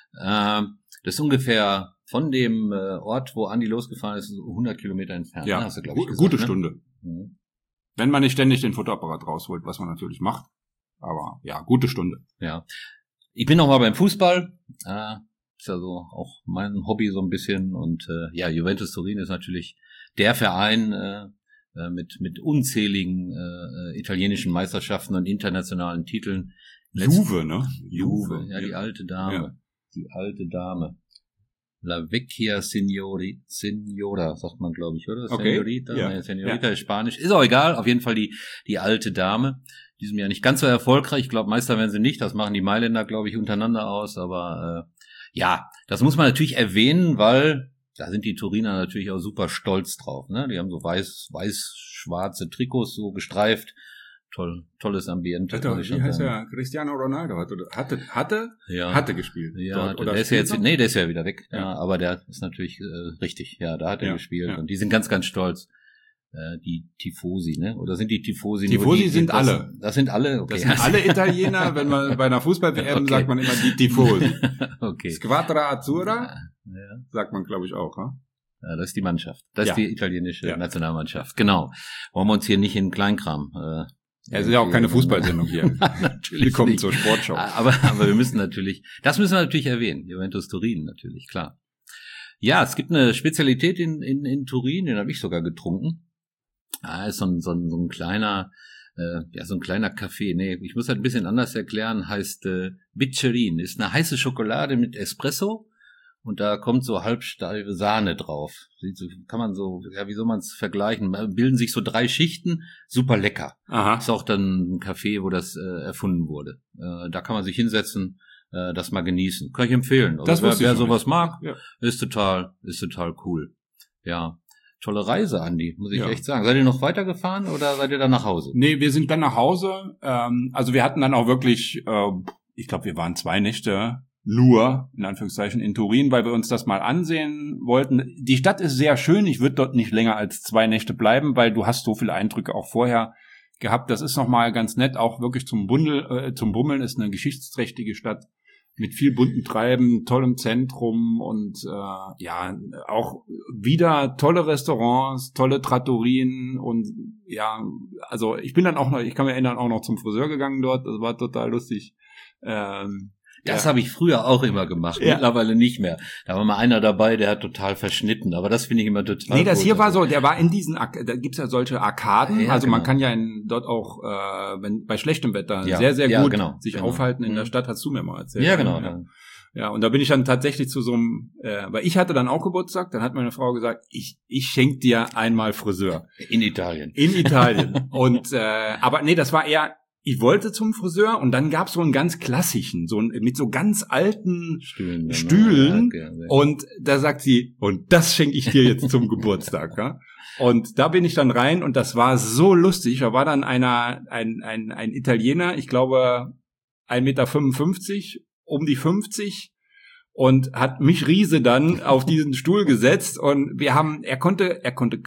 Äh, das ist ungefähr von dem äh, Ort, wo Andi losgefahren ist, so hundert Kilometer entfernt. ja. Ne, hast du, glaub ich, Gu- gesagt, gute ne? Stunde. Mhm. Wenn man nicht ständig den Fotoapparat rausholt, was man natürlich macht. Aber ja, gute Stunde. Ja. Ich bin noch mal beim Fußball. Äh, ist ja so auch mein Hobby so ein bisschen. Und äh, ja, Juventus Turin ist natürlich der Verein äh, äh, mit mit unzähligen äh, äh, italienischen Meisterschaften und internationalen Titeln. Letzt- Juve, ne? Juve, ja, die alte Dame. Ja. Die alte Dame. La Vecchia Signori, Signora, sagt man, glaube ich, oder? Okay. Senorita, Ja. nee, Senorita ist Spanisch. Ist auch egal, auf jeden Fall die, die alte Dame. Diesem Jahr nicht ganz so erfolgreich. Ich glaube, Meister werden sie nicht. Das machen die Mailänder, glaube ich, untereinander aus. Aber äh, ja, das muss man natürlich erwähnen, weil da sind die Turiner natürlich auch super stolz drauf, ne? Die haben so weiß, weiß-schwarze Trikots so gestreift. Toll, tolles Ambiente. Hatte, wie heißt er? Cristiano Ronaldo hatte, hatte, hatte, ja. hatte gespielt. Ja, dort, oder der ist ja jetzt, noch? nee, der ist ja wieder weg. Ja, Ja. aber der ist natürlich äh, richtig. Ja, da hat er Ja, gespielt ja. und die sind ganz, ganz stolz. Äh, die Tifosi, ne? Oder sind die Tifosi? nur Tifosi die, sind das, alle. Das sind alle. Okay. Das sind alle Italiener. Wenn man bei einer Fußball-W M Okay. sagt man immer die Tifosi. Okay. Squadra Azzurra Ja. sagt man, glaube ich, auch. Hm? Ja, das ist die Mannschaft. Das Ja. ist die italienische Ja. Nationalmannschaft. Genau. Wollen wir uns hier nicht in Kleinkram. Äh, Es ist ja auch keine Fußballsendung hier. natürlich Willkommen nicht. zur Sportschau. Aber, aber wir müssen natürlich, das müssen wir natürlich erwähnen. Juventus Turin natürlich, klar. Ja, es gibt eine Spezialität in, in, in Turin, den habe ich sogar getrunken. Ah, ist so ein, so ein, so ein kleiner, äh, ja, so ein kleiner Kaffee. Nee, ich muss das ein bisschen anders erklären. Heißt äh, Biccerin. Ist eine heiße Schokolade mit Espresso. Und da kommt so halbsteife Sahne drauf. Sieht so, kann man so, ja, wie soll man es vergleichen? Bilden sich so drei Schichten, super lecker. Aha. Ist auch dann ein Café, wo das äh, erfunden wurde. Äh, da kann man sich hinsetzen, äh, das mal genießen. Kann ich empfehlen. Also Das wer, wusste ich wer noch sowas nicht. mag, Ja. ist total, ist total cool. Ja, tolle Reise, Andi, muss ich Ja. echt sagen. Seid ihr noch weitergefahren oder seid ihr dann nach Hause? Nee, wir sind dann nach Hause. Ähm, also wir hatten dann auch wirklich, äh, ich glaube, wir waren zwei Nächte nur, in Anführungszeichen, in Turin, weil wir uns das mal ansehen wollten. Die Stadt ist sehr schön. Ich würde dort nicht länger als zwei Nächte bleiben, weil du hast so viele Eindrücke auch vorher gehabt. Das ist nochmal ganz nett, auch wirklich zum Bundel, äh, zum Bummeln. Ist eine geschichtsträchtige Stadt mit viel bunten Treiben, tollem Zentrum und äh, ja, auch wieder tolle Restaurants, tolle Trattorien und ja, also ich bin dann auch noch, ich kann mich erinnern, auch noch zum Friseur gegangen dort. Das war total lustig. Ähm, Das ja. habe ich früher auch immer gemacht, Ja. mittlerweile nicht mehr. Da war mal einer dabei, der hat total verschnitten, aber das finde ich immer total Nee, das gut. hier war Also, so, der war in diesen, Ak- da gibt's ja solche Arkaden, Ja, also man genau. kann ja in, dort auch, äh, wenn bei schlechtem Wetter Ja, sehr, sehr ja, gut genau, sich genau. aufhalten in der Mhm. Stadt, hast du mir mal erzählt. Ja, genau. Ja. Ja, und da bin ich dann tatsächlich zu so einem, äh, weil ich hatte dann auch Geburtstag, dann hat meine Frau gesagt, ich, ich schenk dir einmal Friseur. In Italien. In Italien. Und, äh, aber nee, das war eher, ich wollte zum Friseur und dann gab's so einen ganz klassischen, so einen, mit so ganz alten Stühlen. ne? Stühlen. Ja, okay. Und da sagt sie, und das schenke ich dir jetzt zum Geburtstag. Ja? Und da bin ich dann rein und das war so lustig. Da war dann einer, ein, ein, ein Italiener, ich glaube ein Meter fünfundfünfzig, um die fünfzig, und hat mich Riese dann auf diesen Stuhl gesetzt und wir haben, er konnte, er konnte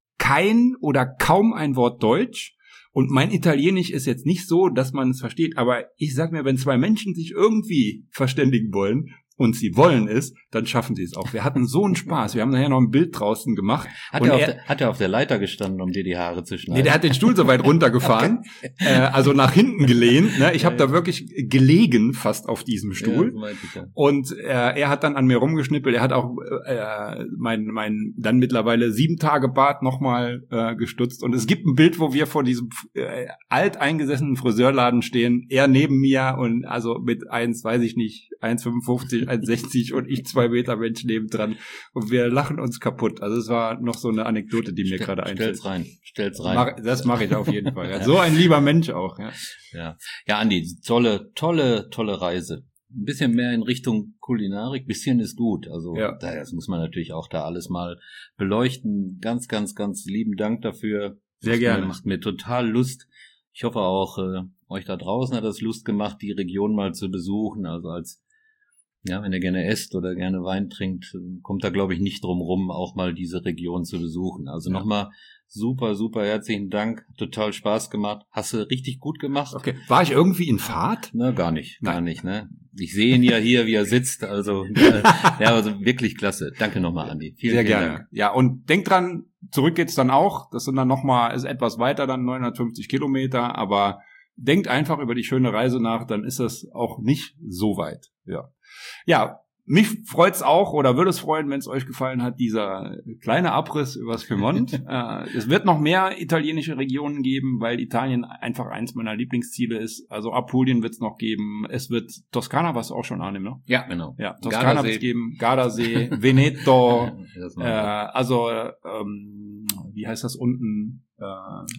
kein oder kaum ein Wort Deutsch. Und mein Italienisch ist jetzt nicht so, dass man es versteht, aber ich sag mir, wenn zwei Menschen sich irgendwie verständigen wollen und sie wollen es, dann schaffen sie es auch. Wir hatten so einen Spaß. Wir haben nachher noch ein Bild draußen gemacht. Hat und er, auf er, der, hat er auf der Leiter gestanden, um dir die Haare zu schneiden? nee, der hat den Stuhl so weit runtergefahren, äh, also nach hinten gelehnt. Ne? Ich habe da wirklich gelegen fast auf diesem Stuhl. Ja, so meinte ich ja. Und äh, er hat dann an mir rumgeschnippelt. Er hat auch äh, mein mein dann mittlerweile sieben Tage Bart nochmal äh, gestutzt. Und es gibt ein Bild, wo wir vor diesem äh, alteingesessenen Friseurladen stehen. Er neben mir und also mit eins, weiß ich nicht, eins fünfundfünfzig, eins sechzig und ich zwei Meter Mensch nebendran. Und wir lachen uns kaputt. Also es war noch so eine Anekdote, die mir Stell- gerade einfällt. Stell's rein, stell's rein. Mach, das mache ich auf jeden Fall. Ja. So ein lieber Mensch auch. Ja. Ja, ja, Andi, tolle, tolle, tolle Reise. Ein bisschen mehr in Richtung Kulinarik, bisschen ist gut. Also Ja. da- das muss man natürlich auch da alles mal beleuchten. Ganz, ganz, ganz lieben Dank dafür. Sehr macht gerne. Mir, macht mir total Lust. Ich hoffe auch, äh, euch da draußen hat das Lust gemacht, die Region mal zu besuchen. Also als, ja, wenn ihr gerne esst oder gerne Wein trinkt, äh, kommt da, glaube ich, nicht drum rum, auch mal diese Region zu besuchen. Also Ja. nochmal super, super herzlichen Dank. Total Spaß gemacht. Hast du richtig gut gemacht. Okay. War ich irgendwie in Fahrt? Na, gar nicht, gar Nein. nicht, ne? Ich sehe ihn ja hier, wie er sitzt, also, äh, ja, also wirklich klasse. Danke nochmal, Andi. Vielen, Sehr vielen gerne. Dank. Ja, und denkt dran, zurück geht's dann auch. Das sind dann nochmal, ist etwas weiter, dann neunhundertfünfzig Kilometer, aber denkt einfach über die schöne Reise nach, dann ist das auch nicht so weit. Ja. Ja, mich freut's auch oder würde es freuen, wenn es euch gefallen hat, dieser kleine Abriss übers Piemont. äh, es wird noch mehr italienische Regionen geben, weil Italien einfach eins meiner Lieblingsziele ist. Also Apulien wird's noch geben. Es wird Toskana, was du auch schon annimmst, ne? Ja, genau. Ja, Toskana Gardasee. wird's geben, Gardasee, Veneto, Das äh, machen wir. also, ähm, wie heißt das unten? Äh,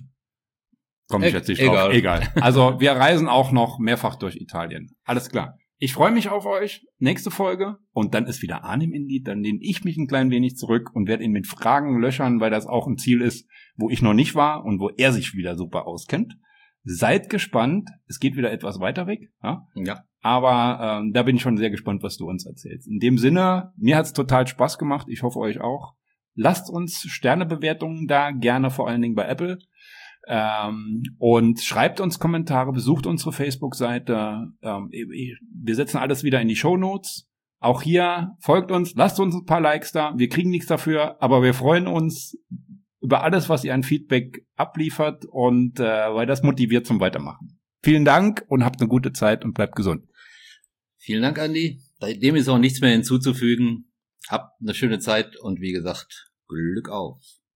Komm ich E- jetzt nicht egal. drauf. Egal. Also wir reisen auch noch mehrfach durch Italien. Alles klar. Ich freue mich auf euch. Nächste Folge. Und dann ist wieder Arnim in Lied. Dann lehne ich mich ein klein wenig zurück und werde ihn mit Fragen löchern, weil das auch ein Ziel ist, wo ich noch nicht war und wo er sich wieder super auskennt. Seid gespannt. Es geht wieder etwas weiter weg. Ja. Ja. Aber ähm, da bin ich schon sehr gespannt, was du uns erzählst. In dem Sinne, mir hat's total Spaß gemacht. Ich hoffe, euch auch. Lasst uns Sternebewertungen da, gerne vor allen Dingen bei Apple. Ähm, und schreibt uns Kommentare, besucht unsere Facebook-Seite. Ähm, wir setzen alles wieder in die Shownotes. Auch hier folgt uns, lasst uns ein paar Likes da. Wir kriegen nichts dafür, aber wir freuen uns über alles, was ihr an Feedback abliefert und äh, weil das motiviert zum Weitermachen. Vielen Dank und habt eine gute Zeit und bleibt gesund. Vielen Dank, Andi. Dem ist auch nichts mehr hinzuzufügen. Habt eine schöne Zeit und wie gesagt, Glück auf.